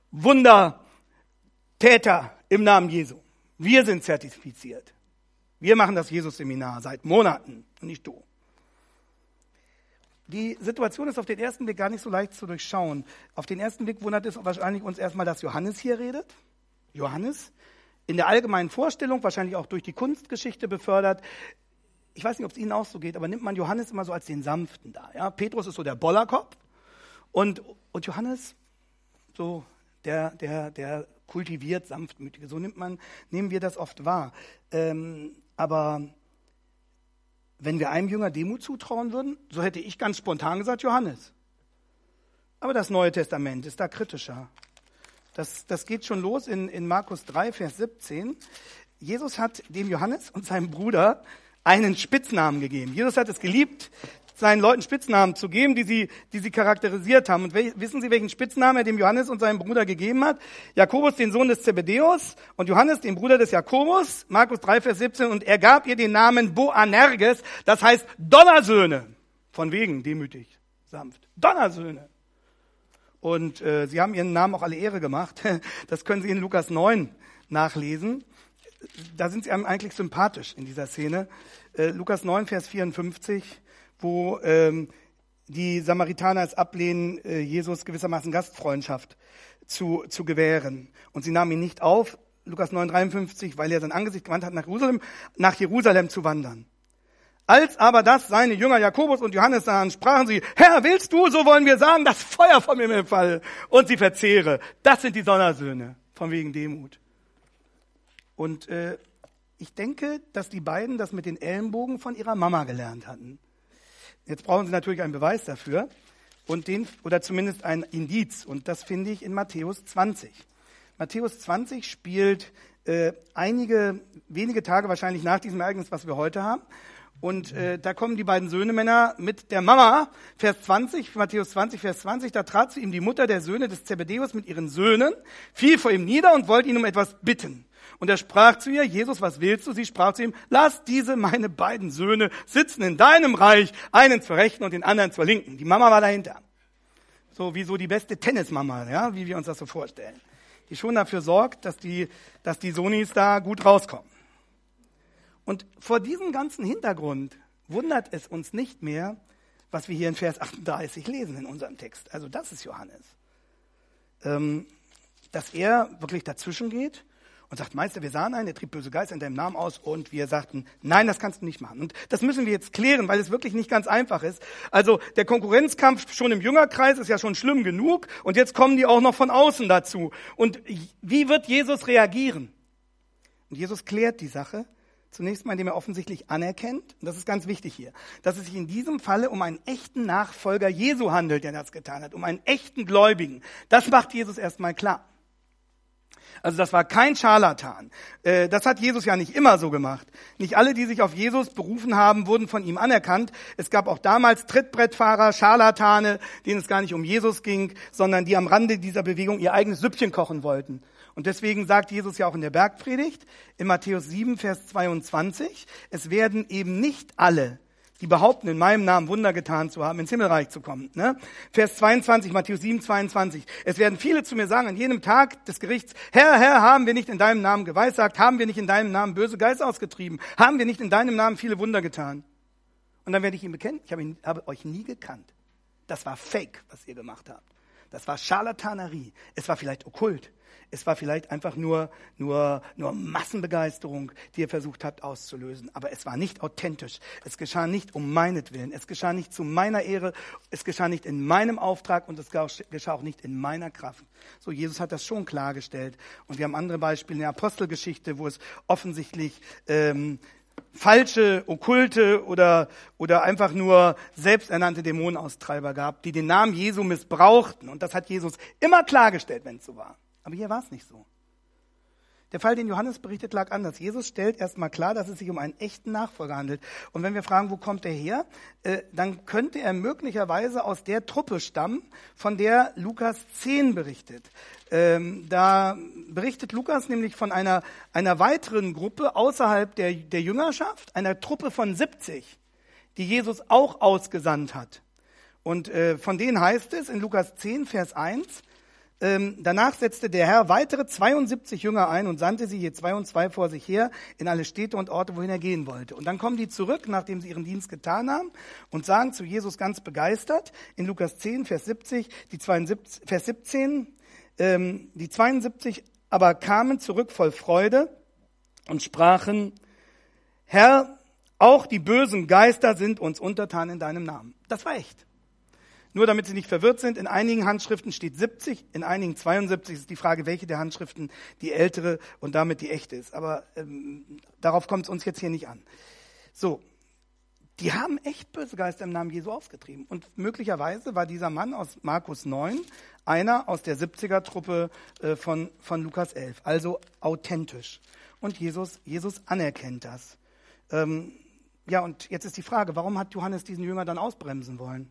Wundertäter im Namen Jesu. Wir sind zertifiziert. Wir machen das Jesus-Seminar seit Monaten und nicht du. Die Situation ist auf den ersten Blick gar nicht so leicht zu durchschauen. Auf den ersten Blick wundert es wahrscheinlich uns erstmal, dass Johannes hier redet. Johannes. In der allgemeinen Vorstellung, wahrscheinlich auch durch die Kunstgeschichte befördert. Ich weiß nicht, ob es Ihnen auch so geht, aber nimmt man Johannes immer so als den Sanften da. Ja? Petrus ist so der Bollerkopf und, und Johannes so der, der, der kultiviert Sanftmütige. So nimmt man, nehmen wir das oft wahr. Ähm, aber wenn wir einem Jünger Demut zutrauen würden, so hätte ich ganz spontan gesagt Johannes. Aber das Neue Testament ist da kritischer. Das, das geht schon los in, in Markus drei, Vers siebzehn. Jesus hat dem Johannes und seinem Bruder einen Spitznamen gegeben. Jesus hat es geliebt, seinen Leuten Spitznamen zu geben, die sie, die sie charakterisiert haben. Und wel, wissen Sie, welchen Spitznamen er dem Johannes und seinem Bruder gegeben hat? Jakobus, den Sohn des Zebedeus, und Johannes, den Bruder des Jakobus. Markus drei, Vers siebzehn. Und er gab ihr den Namen Boanerges, das heißt Donnersöhne. Von wegen, demütig, sanft. Donnersöhne. Und äh, sie haben ihren Namen auch alle Ehre gemacht. Das können Sie in Lukas neun nachlesen. Da sind sie einem eigentlich sympathisch in dieser Szene. Äh, Lukas neun, Vers vierundfünfzig, wo ähm, die Samaritaner es ablehnen, äh, Jesus gewissermaßen Gastfreundschaft zu, zu gewähren. Und sie nahmen ihn nicht auf, Lukas neun, dreiundfünfzig, weil er sein Angesicht gewandt hat, nach Jerusalem, nach Jerusalem zu wandern. Als aber das seine Jünger Jakobus und Johannes sahen, sprachen sie: Herr, willst du, so wollen wir sagen, das Feuer vom Himmel falle und sie verzehre. Das sind die Donnersöhne, von wegen Demut. Und äh, ich denke, dass die beiden das mit den Ellenbogen von ihrer Mama gelernt hatten. Jetzt brauchen sie natürlich einen Beweis dafür, und den, oder zumindest ein Indiz. Und das finde ich in Matthäus zwanzig. Matthäus zwanzig spielt äh, einige, wenige Tage wahrscheinlich nach diesem Ereignis, was wir heute haben. Und äh, da kommen die beiden Söhnemänner mit der Mama, Vers zwanzig, Matthäus zwanzig, Vers zwanzig, da trat zu ihm die Mutter der Söhne des Zebedeus mit ihren Söhnen, fiel vor ihm nieder und wollte ihn um etwas bitten. Und er sprach zu ihr: Jesus, was willst du? Sie sprach zu ihm: Lass diese meine beiden Söhne sitzen in deinem Reich, einen zur Rechten und den anderen zur Linken. Die Mama war dahinter. So wie so die beste Tennismama, ja, wie wir uns das so vorstellen. Die schon dafür sorgt, dass die, dass die Sonis da gut rauskommen. Und vor diesem ganzen Hintergrund wundert es uns nicht mehr, was wir hier in Vers achtunddreißig lesen in unserem Text. Also das ist Johannes. Ähm, dass er wirklich dazwischen geht und sagt: Meister, wir sahen einen, der trieb böse Geister in deinem Namen aus, und wir sagten: Nein, das kannst du nicht machen. Und das müssen wir jetzt klären, weil es wirklich nicht ganz einfach ist. Also der Konkurrenzkampf schon im Jüngerkreis ist ja schon schlimm genug, und jetzt kommen die auch noch von außen dazu. Und wie wird Jesus reagieren? Und Jesus klärt die Sache. Zunächst mal, indem er offensichtlich anerkennt, und das ist ganz wichtig hier, dass es sich in diesem Falle um einen echten Nachfolger Jesu handelt, der das getan hat, um einen echten Gläubigen. Das macht Jesus erstmal klar. Also das war kein Scharlatan. Das hat Jesus ja nicht immer so gemacht. Nicht alle, die sich auf Jesus berufen haben, wurden von ihm anerkannt. Es gab auch damals Trittbrettfahrer, Scharlatane, denen es gar nicht um Jesus ging, sondern die am Rande dieser Bewegung ihr eigenes Süppchen kochen wollten. Und deswegen sagt Jesus ja auch in der Bergpredigt, in Matthäus sieben, Vers zweiundzwanzig, es werden eben nicht alle, die behaupten, in meinem Namen Wunder getan zu haben, ins Himmelreich zu kommen. Ne? Vers zweiundzwanzig, Matthäus sieben, zweiundzwanzig. Es werden viele zu mir sagen an jenem Tag des Gerichts: Herr, Herr, haben wir nicht in deinem Namen geweissagt? Haben wir nicht in deinem Namen böse Geister ausgetrieben? Haben wir nicht in deinem Namen viele Wunder getan? Und dann werde ich ihm bekennen: Ich habe, ihn, habe euch nie gekannt. Das war Fake, was ihr gemacht habt. Das war Scharlatanerie. Es war vielleicht okkult. Es war vielleicht einfach nur, nur, nur Massenbegeisterung, die ihr versucht habt auszulösen. Aber es war nicht authentisch. Es geschah nicht um meinetwillen. Es geschah nicht zu meiner Ehre. Es geschah nicht in meinem Auftrag und es geschah auch nicht in meiner Kraft. So, Jesus hat das schon klargestellt. Und wir haben andere Beispiele in der Apostelgeschichte, wo es offensichtlich ähm, falsche, okkulte oder, oder einfach nur selbsternannte Dämonenaustreiber gab, die den Namen Jesu missbrauchten. Und das hat Jesus immer klargestellt, wenn es so war. Aber hier war es nicht so. Der Fall, den Johannes berichtet, lag anders. Jesus stellt erstmal klar, dass es sich um einen echten Nachfolger handelt. Und wenn wir fragen, wo kommt er her, äh, dann könnte er möglicherweise aus der Truppe stammen, von der Lukas zehn berichtet. Ähm, da berichtet Lukas nämlich von einer, einer weiteren Gruppe außerhalb der, der Jüngerschaft, einer Truppe von siebzig, die Jesus auch ausgesandt hat. Und äh, von denen heißt es in Lukas zehn, Vers eins, Ähm, danach setzte der Herr weitere zweiundsiebzig Jünger ein und sandte sie je zwei und zwei vor sich her in alle Städte und Orte, wohin er gehen wollte. Und dann kommen die zurück, nachdem sie ihren Dienst getan haben und sagen zu Jesus ganz begeistert, in Lukas zehn, Vers siebzig, die zweiundsiebzig, Vers siebzehn, ähm, die zweiundsiebzig aber kamen zurück voll Freude und sprachen, Herr, auch die bösen Geister sind uns untertan in deinem Namen. Das war echt. Nur damit Sie nicht verwirrt sind, in einigen Handschriften steht siebzig, in einigen zweiundsiebzig. Ist die Frage, welche der Handschriften die ältere und damit die echte ist. Aber ähm, darauf kommt es uns jetzt hier nicht an. So, die haben echt böse Geister im Namen Jesu ausgetrieben. Und möglicherweise war dieser Mann aus Markus neun einer aus der siebziger-Truppe äh, von, von Lukas elf. Also authentisch. Und Jesus, Jesus anerkennt das. Ähm, ja, und jetzt ist die Frage, warum hat Johannes diesen Jünger dann ausbremsen wollen?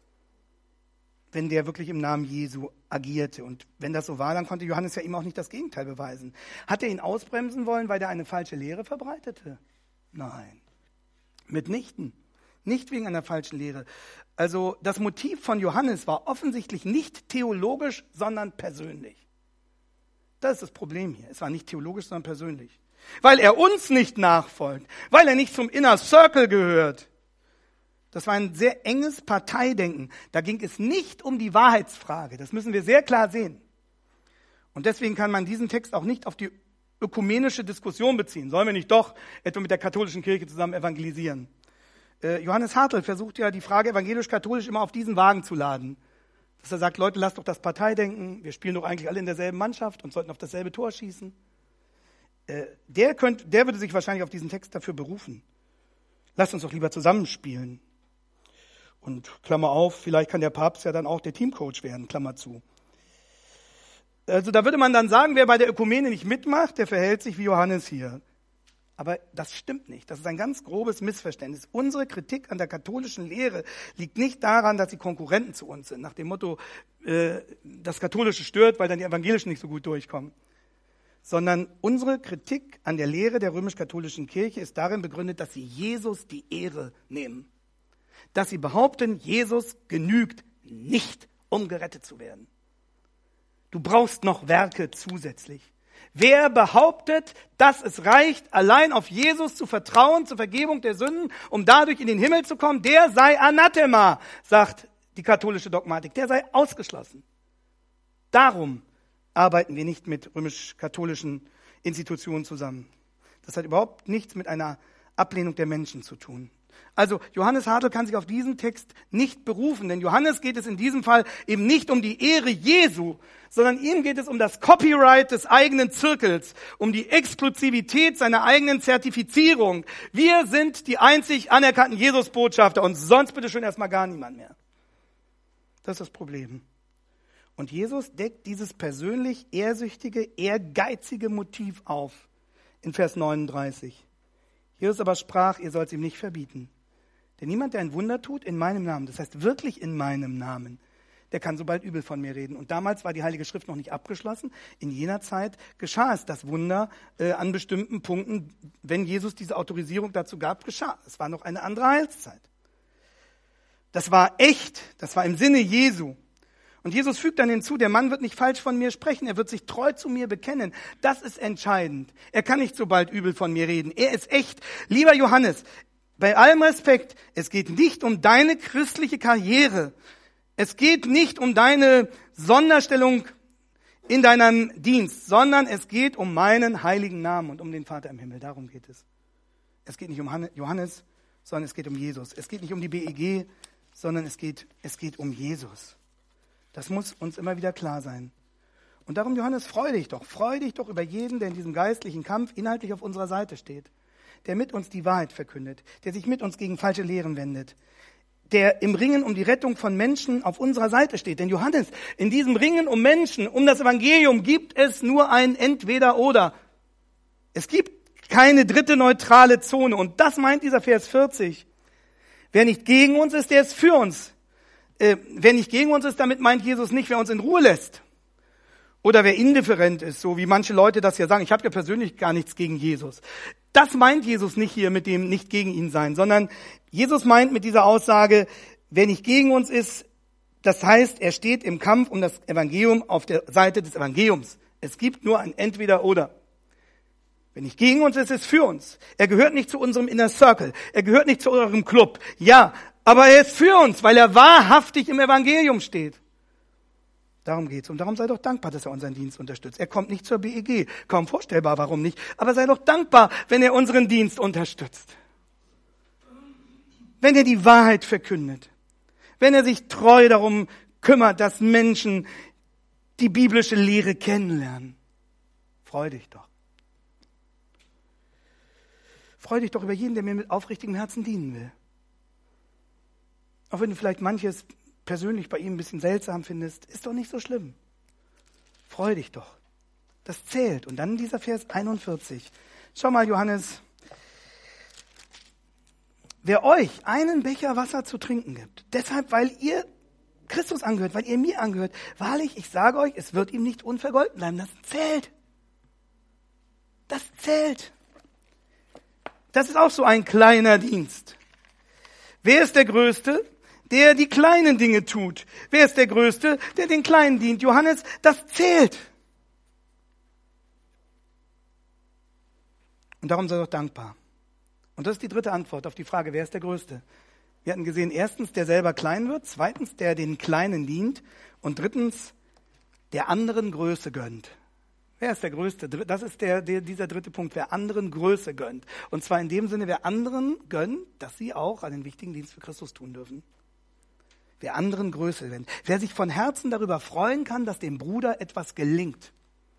Wenn der wirklich im Namen Jesu agierte. Und wenn das so war, dann konnte Johannes ja ihm auch nicht das Gegenteil beweisen. Hat er ihn ausbremsen wollen, weil er eine falsche Lehre verbreitete? Nein, mitnichten. Nicht wegen einer falschen Lehre. Also das Motiv von Johannes war offensichtlich nicht theologisch, sondern persönlich. Das ist das Problem hier. Es war nicht theologisch, sondern persönlich. Weil er uns nicht nachfolgt, weil er nicht zum Inner Circle gehört. Das war ein sehr enges Parteidenken. Da ging es nicht um die Wahrheitsfrage. Das müssen wir sehr klar sehen. Und deswegen kann man diesen Text auch nicht auf die ökumenische Diskussion beziehen. Sollen wir nicht doch etwa mit der katholischen Kirche zusammen evangelisieren? Äh, Johannes Hartl versucht ja, die Frage evangelisch-katholisch immer auf diesen Wagen zu laden. Dass er sagt, Leute, lasst doch das Parteidenken. Wir spielen doch eigentlich alle in derselben Mannschaft und sollten auf dasselbe Tor schießen. Äh, der, könnte, der würde sich wahrscheinlich auf diesen Text dafür berufen. Lasst uns doch lieber zusammenspielen. Und Klammer auf, vielleicht kann der Papst ja dann auch der Teamcoach werden, Klammer zu. Also da würde man dann sagen, wer bei der Ökumene nicht mitmacht, der verhält sich wie Johannes hier. Aber das stimmt nicht. Das ist ein ganz grobes Missverständnis. Unsere Kritik an der katholischen Lehre liegt nicht daran, dass sie Konkurrenten zu uns sind, nach dem Motto, äh, das Katholische stört, weil dann die Evangelischen nicht so gut durchkommen. Sondern unsere Kritik an der Lehre der römisch-katholischen Kirche ist darin begründet, dass sie Jesus die Ehre nehmen. Dass sie behaupten, Jesus genügt nicht, um gerettet zu werden. Du brauchst noch Werke zusätzlich. Wer behauptet, dass es reicht, allein auf Jesus zu vertrauen, zur Vergebung der Sünden, um dadurch in den Himmel zu kommen, der sei Anathema, sagt die katholische Dogmatik. Der sei ausgeschlossen. Darum arbeiten wir nicht mit römisch-katholischen Institutionen zusammen. Das hat überhaupt nichts mit einer Ablehnung der Menschen zu tun. Also Johannes Hartl kann sich auf diesen Text nicht berufen, denn Johannes geht es in diesem Fall eben nicht um die Ehre Jesu, sondern ihm geht es um das Copyright des eigenen Zirkels, um die Exklusivität seiner eigenen Zertifizierung. Wir sind die einzig anerkannten Jesus-Botschafter und sonst bitte schön erstmal gar niemand mehr. Das ist das Problem. Und Jesus deckt dieses persönlich ehrsüchtige, ehrgeizige Motiv auf in Vers neununddreißig. Jesus aber sprach, ihr sollt es ihm nicht verbieten. Denn niemand, der ein Wunder tut in meinem Namen, das heißt wirklich in meinem Namen, der kann so bald übel von mir reden. Und damals war die Heilige Schrift noch nicht abgeschlossen. In jener Zeit geschah es, das Wunder äh, an bestimmten Punkten, wenn Jesus diese Autorisierung dazu gab, geschah. Es war noch eine andere Heilszeit. Das war echt, das war im Sinne Jesu. Und Jesus fügt dann hinzu, der Mann wird nicht falsch von mir sprechen, er wird sich treu zu mir bekennen. Das ist entscheidend. Er kann nicht so bald übel von mir reden. Er ist echt. Lieber Johannes, bei allem Respekt, es geht nicht um deine christliche Karriere. Es geht nicht um deine Sonderstellung in deinem Dienst, sondern es geht um meinen heiligen Namen und um den Vater im Himmel. Darum geht es. Es geht nicht um Johannes, sondern es geht um Jesus. Es geht nicht um die B E G, sondern es geht, es geht um Jesus. Das muss uns immer wieder klar sein. Und darum, Johannes, freu dich doch. Freu dich doch über jeden, der in diesem geistlichen Kampf inhaltlich auf unserer Seite steht. Der mit uns die Wahrheit verkündet. Der sich mit uns gegen falsche Lehren wendet. Der im Ringen um die Rettung von Menschen auf unserer Seite steht. Denn Johannes, in diesem Ringen um Menschen, um das Evangelium, gibt es nur ein Entweder-Oder. Es gibt keine dritte neutrale Zone. Und das meint dieser Vers vierzig. Wer nicht gegen uns ist, der ist für uns. Äh, wer nicht gegen uns ist, damit meint Jesus nicht, wer uns in Ruhe lässt. Oder wer indifferent ist, so wie manche Leute das ja sagen. Ich habe ja persönlich gar nichts gegen Jesus. Das meint Jesus nicht hier mit dem nicht gegen ihn sein, sondern Jesus meint mit dieser Aussage, wer nicht gegen uns ist, das heißt, er steht im Kampf um das Evangelium auf der Seite des Evangeliums. Es gibt nur ein Entweder-Oder. Wer nicht gegen uns ist, ist für uns. Er gehört nicht zu unserem Inner Circle. Er gehört nicht zu eurem Club. Ja, aber er ist für uns, weil er wahrhaftig im Evangelium steht. Darum geht's. Und darum sei doch dankbar, dass er unseren Dienst unterstützt. Er kommt nicht zur B E G. Kaum vorstellbar, warum nicht. Aber sei doch dankbar, wenn er unseren Dienst unterstützt. Wenn er die Wahrheit verkündet. Wenn er sich treu darum kümmert, dass Menschen die biblische Lehre kennenlernen. Freu dich doch. Freu dich doch über jeden, der mir mit aufrichtigem Herzen dienen will. Auch wenn du vielleicht manches persönlich bei ihm ein bisschen seltsam findest, ist doch nicht so schlimm. Freu dich doch. Das zählt. Und dann dieser Vers einundvierzig. Schau mal, Johannes. Wer euch einen Becher Wasser zu trinken gibt, deshalb, weil ihr Christus angehört, weil ihr mir angehört, wahrlich, ich sage euch, es wird ihm nicht unvergolten bleiben. Das zählt. Das zählt. Das ist auch so ein kleiner Dienst. Wer ist der Größte? Der die kleinen Dinge tut. Wer ist der Größte? Der den Kleinen dient. Johannes, das zählt. Und darum sei doch dankbar. Und das ist die dritte Antwort auf die Frage, wer ist der Größte? Wir hatten gesehen, erstens, der selber klein wird, zweitens, der den Kleinen dient und drittens, der anderen Größe gönnt. Wer ist der Größte? Das ist der, der, dieser dritte Punkt, wer anderen Größe gönnt. Und zwar in dem Sinne, wer anderen gönnt, dass sie auch einen wichtigen Dienst für Christus tun dürfen. Wer anderen Größe gönnt. Wer sich von Herzen darüber freuen kann, dass dem Bruder etwas gelingt.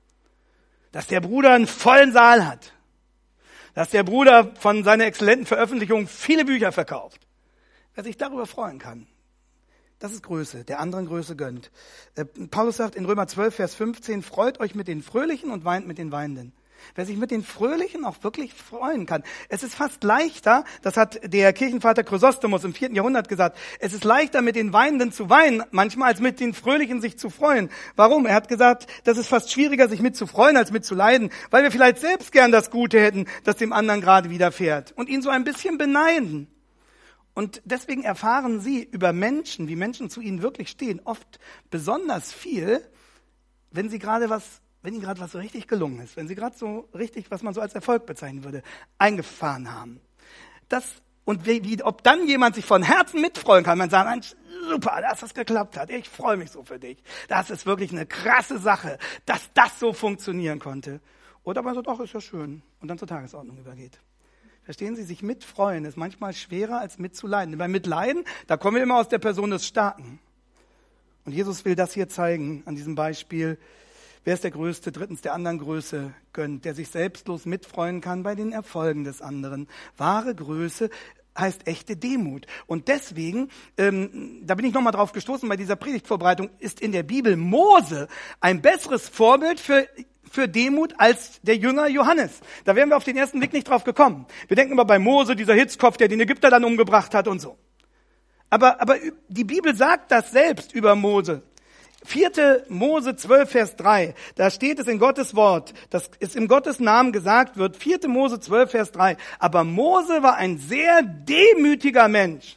Dass der Bruder einen vollen Saal hat. Dass der Bruder von seiner exzellenten Veröffentlichung viele Bücher verkauft. Wer sich darüber freuen kann. Das ist Größe, der anderen Größe gönnt. Äh, Paulus sagt in Römer zwölf, Vers fünfzehn, freut euch mit den Fröhlichen und weint mit den Weinenden. Wer sich mit den Fröhlichen auch wirklich freuen kann. Es ist fast leichter, das hat der Kirchenvater Chrysostomus im vierten Jahrhundert gesagt, es ist leichter mit den Weinenden zu weinen, manchmal als mit den Fröhlichen sich zu freuen. Warum? Er hat gesagt, das ist fast schwieriger, sich mit zu freuen, als mit zu leiden, weil wir vielleicht selbst gern das Gute hätten, das dem anderen gerade widerfährt und ihn so ein bisschen beneiden. Und deswegen erfahren sie über Menschen, wie Menschen zu ihnen wirklich stehen, oft besonders viel, wenn sie gerade was, wenn ihnen gerade was so richtig gelungen ist, wenn sie gerade so richtig, was man so als Erfolg bezeichnen würde, eingefahren haben. Das, und wie, wie, ob dann jemand sich von Herzen mitfreuen kann, man sagt, Mensch, super, dass das geklappt hat, ich freue mich so für dich. Das ist wirklich eine krasse Sache, dass das so funktionieren konnte. Oder man sagt, ach, ist ja schön, und dann zur Tagesordnung übergeht. Verstehen Sie, sich mitfreuen ist manchmal schwerer als mitzuleiden. Beim Mitleiden, da kommen wir immer aus der Person des Starken. Und Jesus will das hier zeigen, an diesem Beispiel. Wer ist der Größte? Drittens, der anderen Größe gönnt, der sich selbstlos mitfreuen kann bei den Erfolgen des anderen. Wahre Größe heißt echte Demut. Und deswegen, ähm, da bin ich nochmal drauf gestoßen bei dieser Predigtvorbereitung, ist in der Bibel Mose ein besseres Vorbild für für Demut als der Jünger Johannes. Da wären wir auf den ersten Blick nicht drauf gekommen. Wir denken immer bei Mose, dieser Hitzkopf, der den Ägypter dann umgebracht hat und so. Aber, aber die Bibel sagt das selbst über Mose. vierte Mose zwölf, Vers drei, da steht es in Gottes Wort, dass es im Gottes Namen gesagt wird, vierte Mose zwölf, Vers drei, aber Mose war ein sehr demütiger Mensch.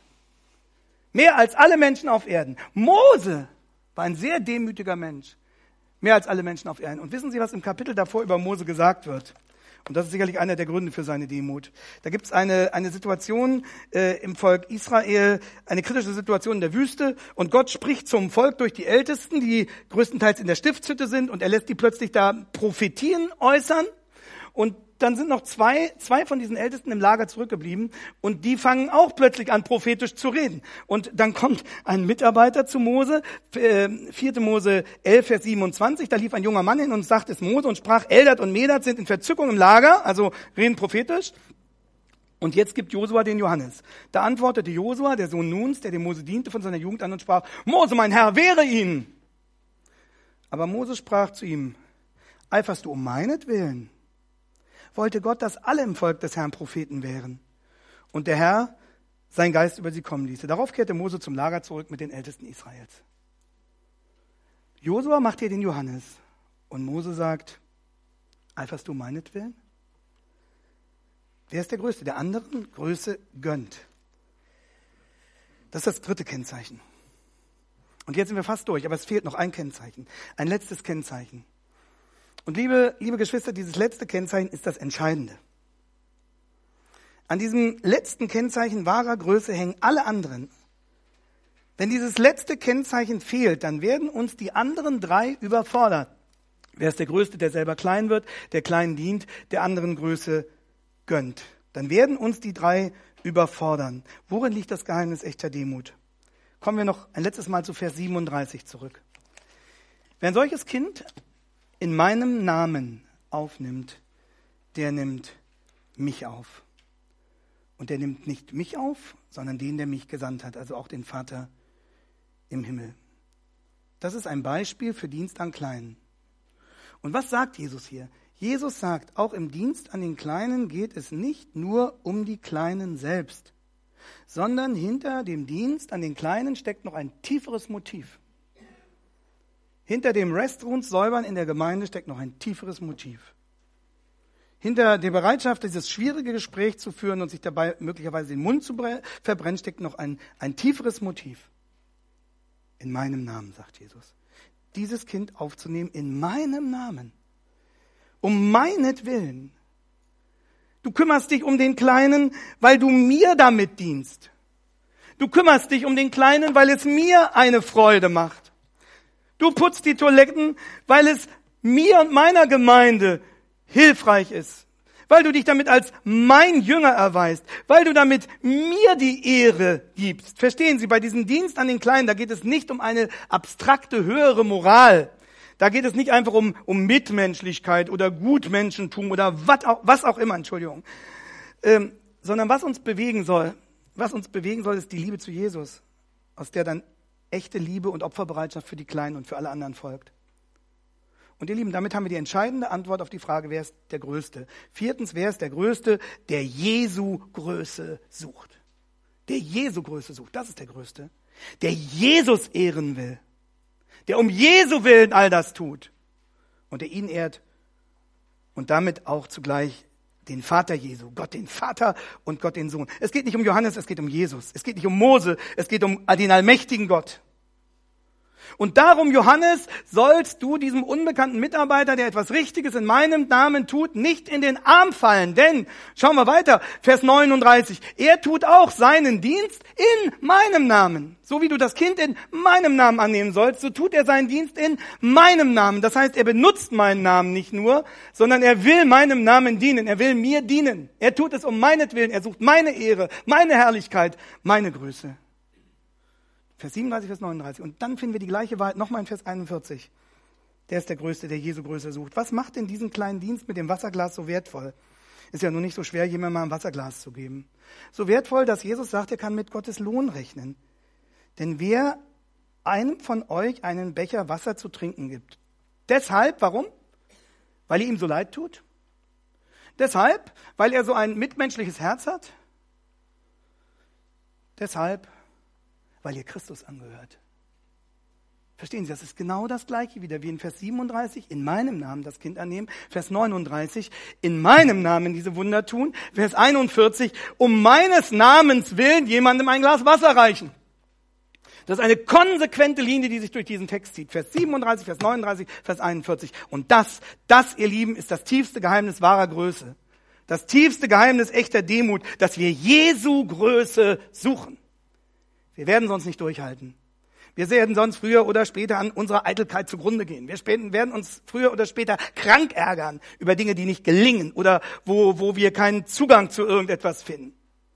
Mehr als alle Menschen auf Erden. Mose war ein sehr demütiger Mensch. Mehr als alle Menschen auf Erden. Und wissen Sie, was im Kapitel davor über Mose gesagt wird? Und das ist sicherlich einer der Gründe für seine Demut. Da gibt es eine, eine Situation äh, im Volk Israel, eine kritische Situation in der Wüste. Und Gott spricht zum Volk durch die Ältesten, die größtenteils in der Stiftshütte sind. Und er lässt die plötzlich da Prophetien äußern. Und dann sind noch zwei, zwei von diesen Ältesten im Lager zurückgeblieben. Und die fangen auch plötzlich an, prophetisch zu reden. Und dann kommt ein Mitarbeiter zu Mose, äh, vierte Mose elf, Vers siebenundzwanzig. Da lief ein junger Mann hin und sagte es Mose und sprach, Eldad und Medad sind in Verzückung im Lager, also reden prophetisch. Und jetzt gibt Josua den Johannes. Da antwortete Josua, der Sohn Nuns, der dem Mose diente, von seiner Jugend an und sprach, Mose, mein Herr, wehre ihn. Aber Mose sprach zu ihm, eiferst du um meinetwillen? Wollte Gott, dass alle im Volk des Herrn Propheten wären. Und der Herr seinen Geist über sie kommen ließe. Darauf kehrte Mose zum Lager zurück mit den Ältesten Israels. Josua macht hier den Johannes. Und Mose sagt, eiferst du meinetwillen? Wer ist der Größte? Der anderen Größe gönnt. Das ist das dritte Kennzeichen. Und jetzt sind wir fast durch, aber es fehlt noch ein Kennzeichen. Ein letztes Kennzeichen. Und liebe, liebe Geschwister, dieses letzte Kennzeichen ist das Entscheidende. An diesem letzten Kennzeichen wahrer Größe hängen alle anderen. Wenn dieses letzte Kennzeichen fehlt, dann werden uns die anderen drei überfordern. Wer ist der Größte, der selber klein wird, der klein dient, der anderen Größe gönnt? Dann werden uns die drei überfordern. Worin liegt das Geheimnis echter Demut? Kommen wir noch ein letztes Mal zu Vers siebenunddreißig zurück. Wer ein solches Kind in meinem Namen aufnimmt, der nimmt mich auf. Und der nimmt nicht mich auf, sondern den, der mich gesandt hat, also auch den Vater im Himmel. Das ist ein Beispiel für Dienst an Kleinen. Und was sagt Jesus hier? Jesus sagt, auch im Dienst an den Kleinen geht es nicht nur um die Kleinen selbst, sondern hinter dem Dienst an den Kleinen steckt noch ein tieferes Motiv. Hinter dem Restrooms-Säubern in der Gemeinde steckt noch ein tieferes Motiv. Hinter der Bereitschaft, dieses schwierige Gespräch zu führen und sich dabei möglicherweise den Mund zu verbrennen, steckt noch ein, ein tieferes Motiv. In meinem Namen, sagt Jesus. Dieses Kind aufzunehmen in meinem Namen. Um meinetwillen. Du kümmerst dich um den Kleinen, weil du mir damit dienst. Du kümmerst dich um den Kleinen, weil es mir eine Freude macht. Du putzt die Toiletten, weil es mir und meiner Gemeinde hilfreich ist. Weil du dich damit als mein Jünger erweist. Weil du damit mir die Ehre gibst. Verstehen Sie, bei diesem Dienst an den Kleinen, da geht es nicht um eine abstrakte, höhere Moral. Da geht es nicht einfach um, um Mitmenschlichkeit oder Gutmenschentum oder was auch, was auch immer, Entschuldigung. Ähm, sondern was uns bewegen soll, was uns bewegen soll, ist die Liebe zu Jesus, aus der dann echte Liebe und Opferbereitschaft für die Kleinen und für alle anderen folgt. Und ihr Lieben, damit haben wir die entscheidende Antwort auf die Frage, wer ist der Größte? Viertens, wer ist der Größte, der Jesu Größe sucht? Der Jesu Größe sucht, das ist der Größte. Der Jesus ehren will. Der um Jesu Willen all das tut. Und der ihn ehrt und damit auch zugleich den Vater Jesu, Gott den Vater und Gott den Sohn. Es geht nicht um Johannes, es geht um Jesus. Es geht nicht um Mose, es geht um den allmächtigen Gott. Und darum, Johannes, sollst du diesem unbekannten Mitarbeiter, der etwas Richtiges in meinem Namen tut, nicht in den Arm fallen. Denn, schauen wir weiter, Vers neununddreißig, er tut auch seinen Dienst in meinem Namen. So wie du das Kind in meinem Namen annehmen sollst, so tut er seinen Dienst in meinem Namen. Das heißt, er benutzt meinen Namen nicht nur, sondern er will meinem Namen dienen. Er will mir dienen. Er tut es um meinetwillen. Er sucht meine Ehre, meine Herrlichkeit, meine Größe. Vers siebenunddreißig, Vers neununddreißig. Und dann finden wir die gleiche Wahrheit nochmal in Vers einundvierzig. Der ist der Größte, der Jesu Größe sucht. Was macht denn diesen kleinen Dienst mit dem Wasserglas so wertvoll? Ist ja nur nicht so schwer, jemandem mal ein Wasserglas zu geben. So wertvoll, dass Jesus sagt, er kann mit Gottes Lohn rechnen. Denn wer einem von euch einen Becher Wasser zu trinken gibt, deshalb, warum? Weil ihr ihm so leid tut? Deshalb, weil er so ein mitmenschliches Herz hat? Deshalb, weil ihr Christus angehört. Verstehen Sie, das ist genau das Gleiche wieder wie in Vers siebenunddreißig, in meinem Namen das Kind annehmen, Vers neununddreißig, in meinem Namen diese Wunder tun, Vers einundvierzig, um meines Namens willen jemandem ein Glas Wasser reichen. Das ist eine konsequente Linie, die sich durch diesen Text zieht. Vers siebenunddreißig, Vers neununddreißig, Vers einundvierzig. Und das, das, ihr Lieben, ist das tiefste Geheimnis wahrer Größe. Das tiefste Geheimnis echter Demut, dass wir Jesu Größe suchen. Wir werden sonst nicht durchhalten. Wir werden sonst früher oder später an unserer Eitelkeit zugrunde gehen. Wir werden uns früher oder später krank ärgern über Dinge, die nicht gelingen oder wo, wo wir keinen Zugang zu irgendetwas finden.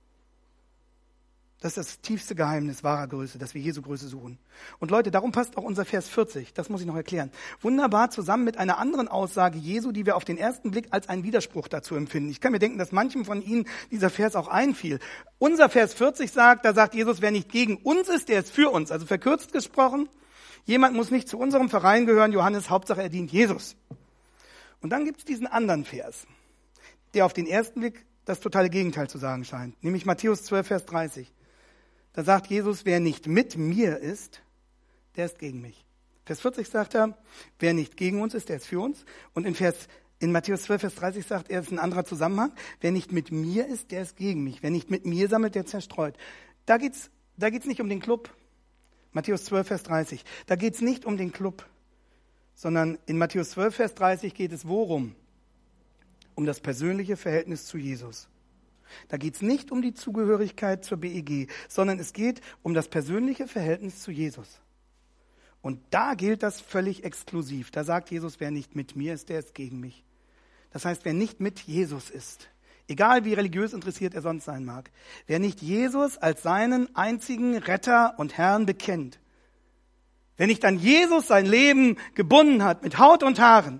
Das ist das tiefste Geheimnis wahrer Größe, dass wir Jesu Größe suchen. Und Leute, darum passt auch unser Vers vierzig, das muss ich noch erklären. Wunderbar zusammen mit einer anderen Aussage Jesu, die wir auf den ersten Blick als einen Widerspruch dazu empfinden. Ich kann mir denken, dass manchem von Ihnen dieser Vers auch einfiel. Unser Vers vierzig sagt, da sagt Jesus, wer nicht gegen uns ist, der ist für uns. Also verkürzt gesprochen, jemand muss nicht zu unserem Verein gehören, Johannes, Hauptsache er dient Jesus. Und dann gibt es diesen anderen Vers, der auf den ersten Blick das totale Gegenteil zu sagen scheint, nämlich Matthäus zwölf, Vers dreißig. Da sagt Jesus, wer nicht mit mir ist, der ist gegen mich. Vers vierzig sagt er, wer nicht gegen uns ist, der ist für uns. Und in Vers, in Matthäus zwölf, Vers dreißig sagt er, es ist ein anderer Zusammenhang. Wer nicht mit mir ist, der ist gegen mich. Wer nicht mit mir sammelt, der zerstreut. Da geht's, da geht's nicht um den Club. Matthäus zwölf, Vers dreißig. Da geht's nicht um den Club, sondern in Matthäus zwölf, Vers dreißig geht es worum? Um das persönliche Verhältnis zu Jesus. Da geht es nicht um die Zugehörigkeit zur B E G, sondern es geht um das persönliche Verhältnis zu Jesus. Und da gilt das völlig exklusiv. Da sagt Jesus, wer nicht mit mir ist, der ist gegen mich. Das heißt, wer nicht mit Jesus ist, egal wie religiös interessiert er sonst sein mag, wer nicht Jesus als seinen einzigen Retter und Herrn bekennt, wer nicht an Jesus sein Leben gebunden hat mit Haut und Haaren,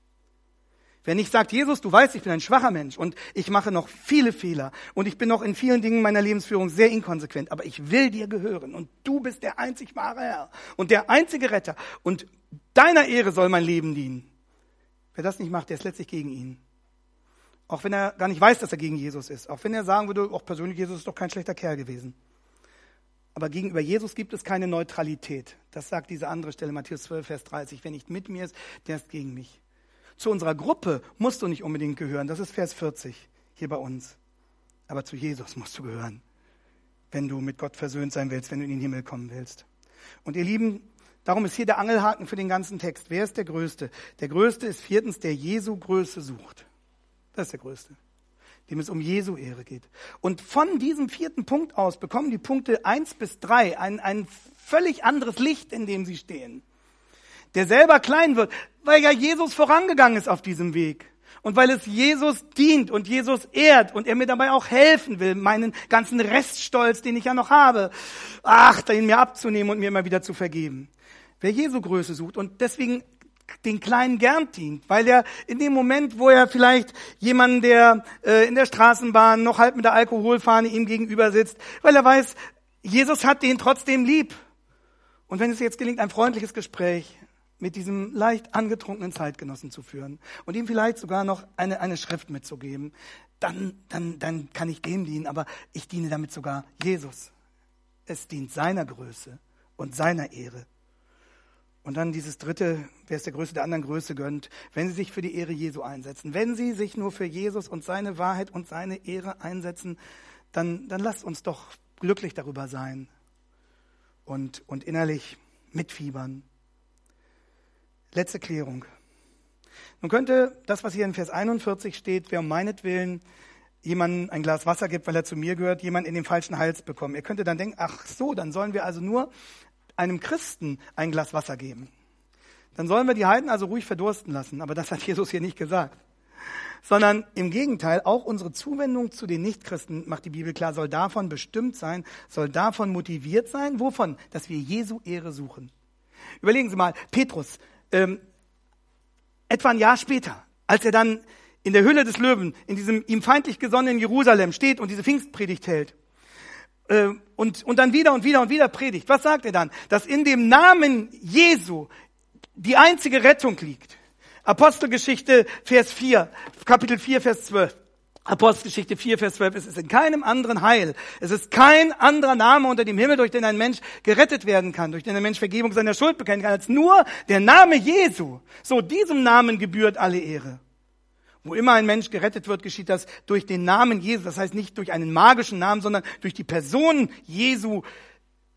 wer nicht sagt, Jesus, du weißt, ich bin ein schwacher Mensch und ich mache noch viele Fehler und ich bin noch in vielen Dingen meiner Lebensführung sehr inkonsequent, aber ich will dir gehören und du bist der einzig wahre Herr und der einzige Retter und deiner Ehre soll mein Leben dienen. Wer das nicht macht, der ist letztlich gegen ihn. Auch wenn er gar nicht weiß, dass er gegen Jesus ist. Auch wenn er sagen würde, auch persönlich, Jesus ist doch kein schlechter Kerl gewesen. Aber gegenüber Jesus gibt es keine Neutralität. Das sagt diese andere Stelle, Matthäus zwölf, Vers dreißig. Wer nicht mit mir ist, der ist gegen mich. Zu unserer Gruppe musst du nicht unbedingt gehören. Das ist Vers vierzig hier bei uns. Aber zu Jesus musst du gehören, wenn du mit Gott versöhnt sein willst, wenn du in den Himmel kommen willst. Und ihr Lieben, darum ist hier der Angelhaken für den ganzen Text. Wer ist der Größte? Der Größte ist viertens, der Jesu Größe sucht. Das ist der Größte, dem es um Jesu Ehre geht. Und von diesem vierten Punkt aus bekommen die Punkte eins bis drei ein, ein völlig anderes Licht, in dem sie stehen. Der selber klein wird, weil ja Jesus vorangegangen ist auf diesem Weg. Und weil es Jesus dient und Jesus ehrt und er mir dabei auch helfen will, meinen ganzen Reststolz, den ich ja noch habe, ach, den mir abzunehmen und mir immer wieder zu vergeben. Wer Jesu Größe sucht und deswegen den Kleinen gern dient, weil er in dem Moment, wo er vielleicht jemanden, der äh, in der Straßenbahn noch halb mit der Alkoholfahne ihm gegenüber sitzt, weil er weiß, Jesus hat den trotzdem lieb. Und wenn es jetzt gelingt, ein freundliches Gespräch mit diesem leicht angetrunkenen Zeitgenossen zu führen und ihm vielleicht sogar noch eine, eine Schrift mitzugeben, dann, dann, dann kann ich dem dienen, aber ich diene damit sogar Jesus. Es dient seiner Größe und seiner Ehre. Und dann dieses dritte, wer ist der Größte der anderen Größe gönnt, wenn sie sich für die Ehre Jesu einsetzen, wenn sie sich nur für Jesus und seine Wahrheit und seine Ehre einsetzen, dann, dann lasst uns doch glücklich darüber sein und, und innerlich mitfiebern. Letzte Klärung. Nun könnte das, was hier in Vers einundvierzig steht, wer um meinetwillen jemandem ein Glas Wasser gibt, weil er zu mir gehört, jemand in den falschen Hals bekommen. Ihr könntet dann denken, ach so, dann sollen wir also nur einem Christen ein Glas Wasser geben. Dann sollen wir die Heiden also ruhig verdursten lassen. Aber das hat Jesus hier nicht gesagt. Sondern im Gegenteil, auch unsere Zuwendung zu den Nichtchristen, macht die Bibel klar, soll davon bestimmt sein, soll davon motiviert sein. Wovon? Dass wir Jesu Ehre suchen. Überlegen Sie mal, Petrus, ähm, etwa ein Jahr später, als er dann in der Höhle des Löwen, in diesem ihm feindlich gesonnenen Jerusalem steht und diese Pfingstpredigt hält, äh, und, und dann wieder und wieder und wieder predigt. Was sagt er dann? Dass in dem Namen Jesu die einzige Rettung liegt. Apostelgeschichte, Vers vier, Kapitel vier, Vers zwölf. Apostelgeschichte vier, Vers zwölf. Es ist in keinem anderen Heil. Es ist kein anderer Name unter dem Himmel, durch den ein Mensch gerettet werden kann, durch den ein Mensch Vergebung seiner Schuld bekennen kann, als nur der Name Jesu. So, diesem Namen gebührt alle Ehre. Wo immer ein Mensch gerettet wird, geschieht das durch den Namen Jesu. Das heißt nicht durch einen magischen Namen, sondern durch die Person Jesu,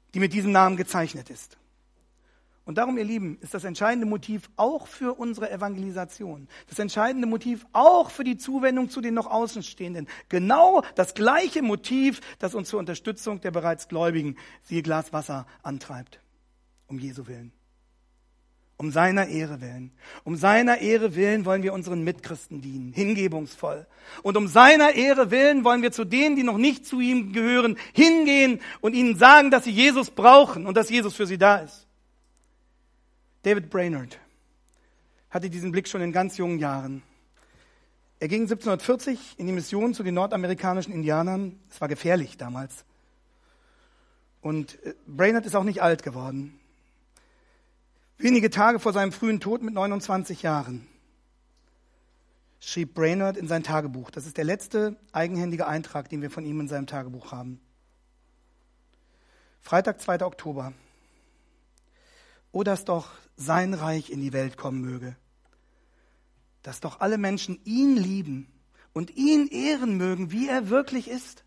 die mit diesem Namen gezeichnet ist. Und darum, ihr Lieben, ist das entscheidende Motiv auch für unsere Evangelisation, das entscheidende Motiv auch für die Zuwendung zu den noch Außenstehenden, genau das gleiche Motiv, das uns zur Unterstützung der bereits Gläubigen, siehe Glas Wasser, antreibt, um Jesu willen. Um seiner Ehre willen. Um seiner Ehre willen wollen wir unseren Mitchristen dienen, hingebungsvoll. Und um seiner Ehre willen wollen wir zu denen, die noch nicht zu ihm gehören, hingehen und ihnen sagen, dass sie Jesus brauchen und dass Jesus für sie da ist. David Brainerd hatte diesen Blick schon in ganz jungen Jahren. Er ging siebzehnhundertvierzig in die Mission zu den nordamerikanischen Indianern. Es war gefährlich damals. Und Brainerd ist auch nicht alt geworden. Wenige Tage vor seinem frühen Tod mit neunundzwanzig Jahren schrieb Brainerd in sein Tagebuch. Das ist der letzte eigenhändige Eintrag, den wir von ihm in seinem Tagebuch haben. Freitag, zweiter Oktober. Oh, dass doch sein Reich in die Welt kommen möge. Dass doch alle Menschen ihn lieben und ihn ehren mögen, wie er wirklich ist.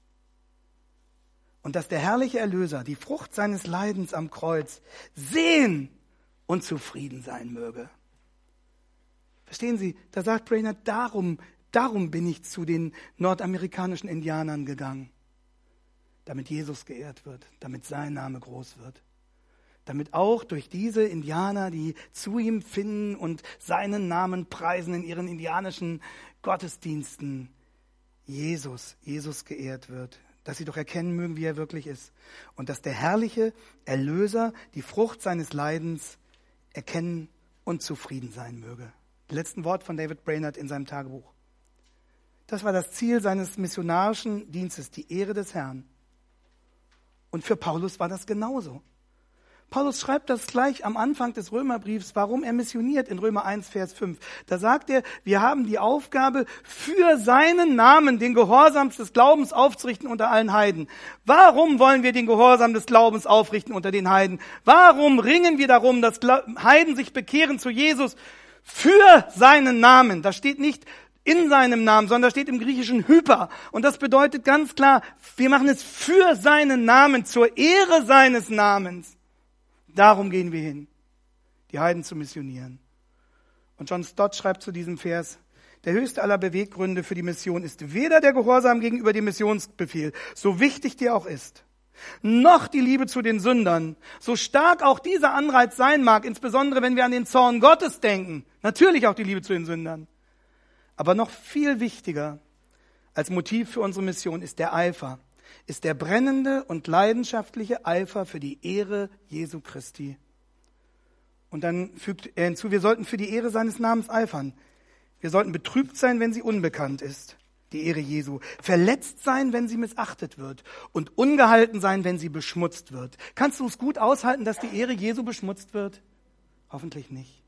Und dass der herrliche Erlöser die Frucht seines Leidens am Kreuz sehen und zufrieden sein möge. Verstehen Sie, da sagt Brainerd, darum, darum bin ich zu den nordamerikanischen Indianern gegangen. Damit Jesus geehrt wird, damit sein Name groß wird. Damit auch durch diese Indianer, die zu ihm finden und seinen Namen preisen in ihren indianischen Gottesdiensten, Jesus, Jesus geehrt wird. Dass sie doch erkennen mögen, wie er wirklich ist. Und dass der herrliche Erlöser die Frucht seines Leidens erkennen und zufrieden sein möge. Die letzten Worte von David Brainerd in seinem Tagebuch. Das war das Ziel seines missionarischen Dienstes, die Ehre des Herrn. Und für Paulus war das genauso. Paulus schreibt das gleich am Anfang des Römerbriefs, warum er missioniert in Römer eins, Vers fünf. Da sagt er, wir haben die Aufgabe, für seinen Namen den Gehorsam des Glaubens aufzurichten unter allen Heiden. Warum wollen wir den Gehorsam des Glaubens aufrichten unter den Heiden? Warum ringen wir darum, dass Heiden sich bekehren zu Jesus? Für seinen Namen. Da steht nicht in seinem Namen, sondern da steht im Griechischen hyper. Und das bedeutet ganz klar, wir machen es für seinen Namen, zur Ehre seines Namens. Darum gehen wir hin, die Heiden zu missionieren. Und John Stott schreibt zu diesem Vers, der höchste aller Beweggründe für die Mission ist weder der Gehorsam gegenüber dem Missionsbefehl, so wichtig der auch ist, noch die Liebe zu den Sündern, so stark auch dieser Anreiz sein mag, insbesondere wenn wir an den Zorn Gottes denken, natürlich auch die Liebe zu den Sündern. Aber noch viel wichtiger als Motiv für unsere Mission ist der Eifer, ist der brennende und leidenschaftliche Eifer für die Ehre Jesu Christi. Und dann fügt er hinzu, wir sollten für die Ehre seines Namens eifern. Wir sollten betrübt sein, wenn sie unbekannt ist, die Ehre Jesu. Verletzt sein, wenn sie missachtet wird. Und ungehalten sein, wenn sie beschmutzt wird. Kannst du es gut aushalten, dass die Ehre Jesu beschmutzt wird? Hoffentlich nicht.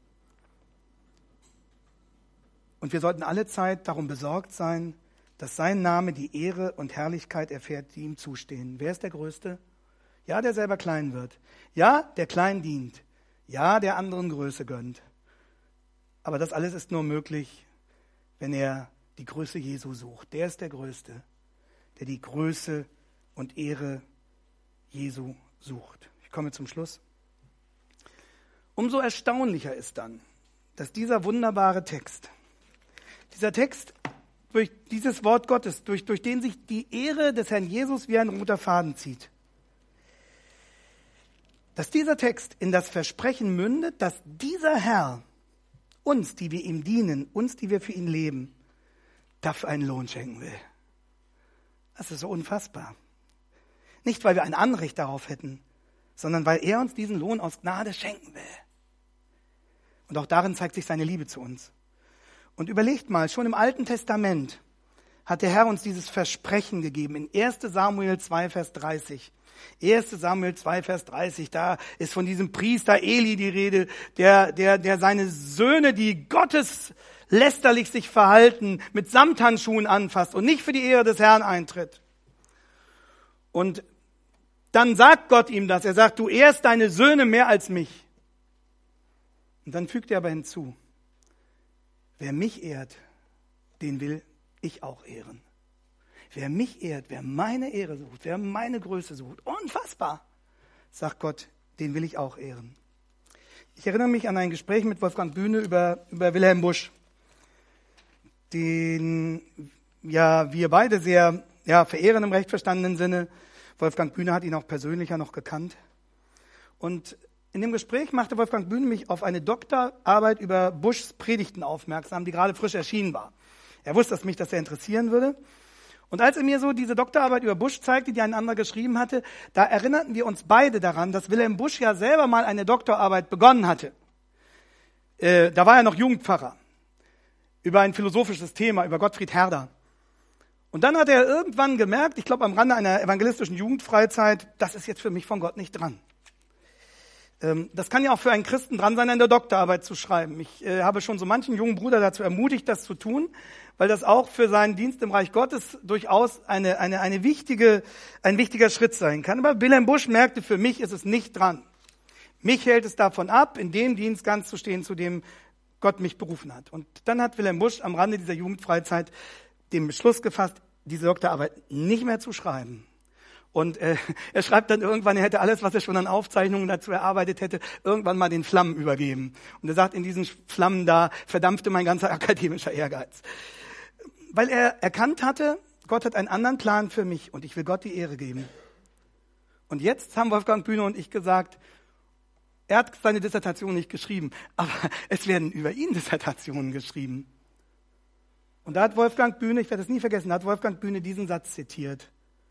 Und wir sollten alle Zeit darum besorgt sein, dass sein Name die Ehre und Herrlichkeit erfährt, die ihm zustehen. Wer ist der Größte? Ja, der selber klein wird. Ja, der klein dient. Ja, der anderen Größe gönnt. Aber das alles ist nur möglich, wenn er die Größe Jesu sucht. Der ist der Größte, der die Größe und Ehre Jesu sucht. Ich komme zum Schluss. Umso erstaunlicher ist dann, dass dieser wunderbare Text, dieser Text, durch dieses Wort Gottes, durch, durch den sich die Ehre des Herrn Jesus wie ein roter Faden zieht. Dass dieser Text in das Versprechen mündet, dass dieser Herr uns, die wir ihm dienen, uns, die wir für ihn leben, dafür einen Lohn schenken will. Das ist so unfassbar. Nicht, weil wir ein Anrecht darauf hätten, sondern weil er uns diesen Lohn aus Gnade schenken will. Und auch darin zeigt sich seine Liebe zu uns. Und überlegt mal, schon im Alten Testament hat der Herr uns dieses Versprechen gegeben. In erster Samuel zwei, Vers dreißig. erster Samuel zwei, Vers dreißig, da ist von diesem Priester Eli die Rede, der, der, der seine Söhne, die gotteslästerlich sich verhalten, mit Samthandschuhen anfasst und nicht für die Ehre des Herrn eintritt. Und dann sagt Gott ihm das. Er sagt, du ehrst deine Söhne mehr als mich. Und dann fügt er aber hinzu, wer mich ehrt, den will ich auch ehren. Wer mich ehrt, wer meine Ehre sucht, wer meine Größe sucht, unfassbar. sagt Gott, den will ich auch ehren. Ich erinnere mich an ein Gespräch mit Wolfgang Bühne über, über Wilhelm Busch, den ja wir beide sehr ja, verehren im recht verstandenen Sinne. Wolfgang Bühne hat ihn auch persönlicher noch gekannt. Und in dem Gespräch machte Wolfgang Bühne mich auf eine Doktorarbeit über Buschs Predigten aufmerksam, die gerade frisch erschienen war. Er wusste, dass mich das sehr interessieren würde. Und als er mir so diese Doktorarbeit über Busch zeigte, die ein anderer geschrieben hatte, da erinnerten wir uns beide daran, dass Wilhelm Busch ja selber mal eine Doktorarbeit begonnen hatte. Äh, da war er noch Jugendpfarrer, über ein philosophisches Thema, über Gottfried Herder. Und dann hat er irgendwann gemerkt, ich glaube am Rande einer evangelistischen Jugendfreizeit, das ist jetzt für mich von Gott nicht dran. Das kann ja auch für einen Christen dran sein, eine Doktorarbeit zu schreiben. Ich äh, habe schon so manchen jungen Bruder dazu ermutigt, das zu tun, weil das auch für seinen Dienst im Reich Gottes durchaus eine, eine, eine wichtige, ein wichtiger Schritt sein kann. Aber Wilhelm Busch merkte, für mich ist es nicht dran. Mich hält es davon ab, in dem Dienst ganz zu stehen, zu dem Gott mich berufen hat. Und dann hat Wilhelm Busch am Rande dieser Jugendfreizeit den Beschluss gefasst, diese Doktorarbeit nicht mehr zu schreiben. Und äh, er schreibt dann irgendwann, er hätte alles, was er schon an Aufzeichnungen dazu erarbeitet hätte, irgendwann mal den Flammen übergeben. Und er sagt, in diesen Flammen da verdampfte mein ganzer akademischer Ehrgeiz. Weil er erkannt hatte, Gott hat einen anderen Plan für mich und ich will Gott die Ehre geben. Und jetzt haben Wolfgang Bühne und ich gesagt, er hat seine Dissertation nicht geschrieben, aber es werden über ihn Dissertationen geschrieben. Und da hat Wolfgang Bühne, ich werde es nie vergessen, da hat Wolfgang Bühne diesen Satz zitiert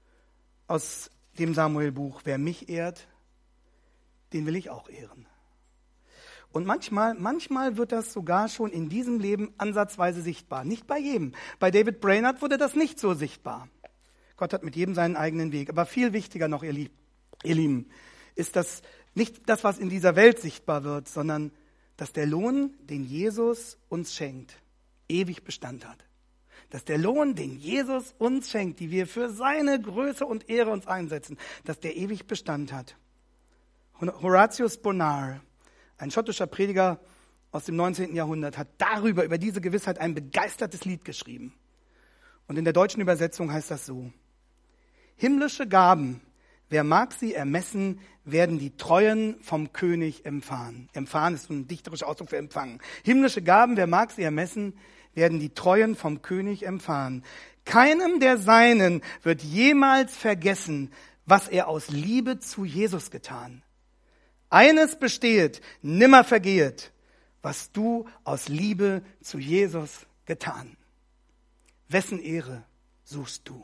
aus dem Samuel-Buch: Wer mich ehrt, den will ich auch ehren. Und manchmal, manchmal wird das sogar schon in diesem Leben ansatzweise sichtbar. Nicht bei jedem. Bei David Brainerd wurde das nicht so sichtbar. Gott hat mit jedem seinen eigenen Weg. Aber viel wichtiger noch, ihr Lieben, ist das nicht das, was in dieser Welt sichtbar wird, sondern dass der Lohn, den Jesus uns schenkt, ewig Bestand hat. Dass der Lohn, den Jesus uns schenkt, die wir für seine Größe und Ehre uns einsetzen, dass der ewig Bestand hat. Horatius Bonar, ein schottischer Prediger aus dem neunzehnten Jahrhundert, hat darüber, über diese Gewissheit ein begeistertes Lied geschrieben. Und in der deutschen Übersetzung heißt das so: Himmlische Gaben, wer mag sie ermessen, werden die Treuen vom König empfangen. Empfangen ist so ein dichterischer Ausdruck für empfangen. Himmlische Gaben, wer mag sie ermessen, werden die Treuen vom König empfangen. Keinem der Seinen wird jemals vergessen, was er aus Liebe zu Jesus getan. Eines bestehet, nimmer vergehet, was du aus Liebe zu Jesus getan. Wessen Ehre suchst du?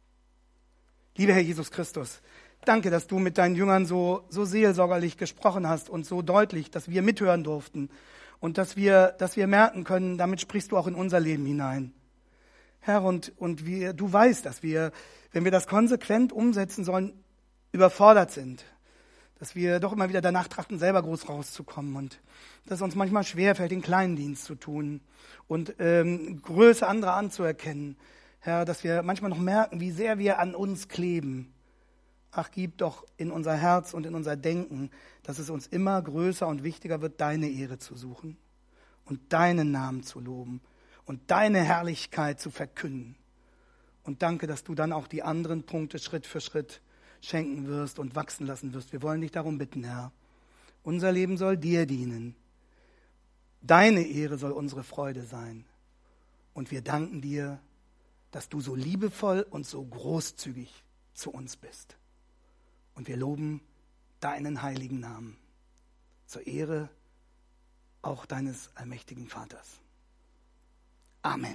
Lieber Herr Jesus Christus, danke, dass du mit deinen Jüngern so, so seelsorgerlich gesprochen hast und so deutlich, dass wir mithören durften. Und dass wir, dass wir merken können, damit sprichst du auch in unser Leben hinein. Herr, und, und wir, du weißt, dass wir, wenn wir das konsequent umsetzen sollen, überfordert sind. Dass wir doch immer wieder danach trachten, selber groß rauszukommen. Und dass es uns manchmal schwerfällt, den kleinen Dienst zu tun und ähm, Größe anderer anzuerkennen. Herr, dass wir manchmal noch merken, wie sehr wir an uns kleben. Ach, gib doch in unser Herz und in unser Denken, dass es uns immer größer und wichtiger wird, deine Ehre zu suchen und deinen Namen zu loben und deine Herrlichkeit zu verkünden. Und danke, dass du dann auch die anderen Punkte Schritt für Schritt schenken wirst und wachsen lassen wirst. Wir wollen dich darum bitten, Herr. Unser Leben soll dir dienen. Deine Ehre soll unsere Freude sein. Und wir danken dir, dass du so liebevoll und so großzügig zu uns bist. Und wir loben deinen heiligen Namen zur Ehre auch deines allmächtigen Vaters. Amen.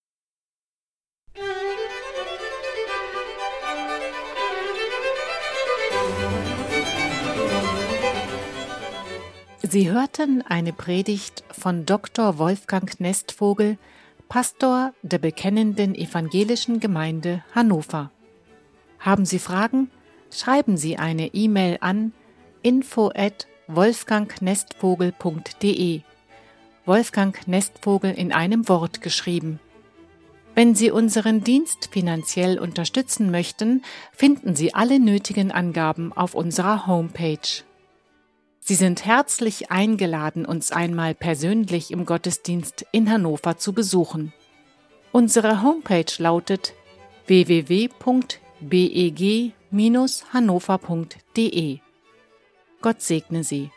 Sie hörten eine Predigt von Doktor Wolfgang Nestvogel, Pastor der Bekennenden Evangelischen Gemeinde Hannover. Haben Sie Fragen? Schreiben Sie eine E-Mail an info at wolfgangnestvogel punkt de. Wolfgang Nestvogel in einem Wort geschrieben. Wenn Sie unseren Dienst finanziell unterstützen möchten, finden Sie alle nötigen Angaben auf unserer Homepage. Sie sind herzlich eingeladen, uns einmal persönlich im Gottesdienst in Hannover zu besuchen. Unsere Homepage lautet w w w punkt b e g Bindestrich hannover punkt de. Gott segne Sie.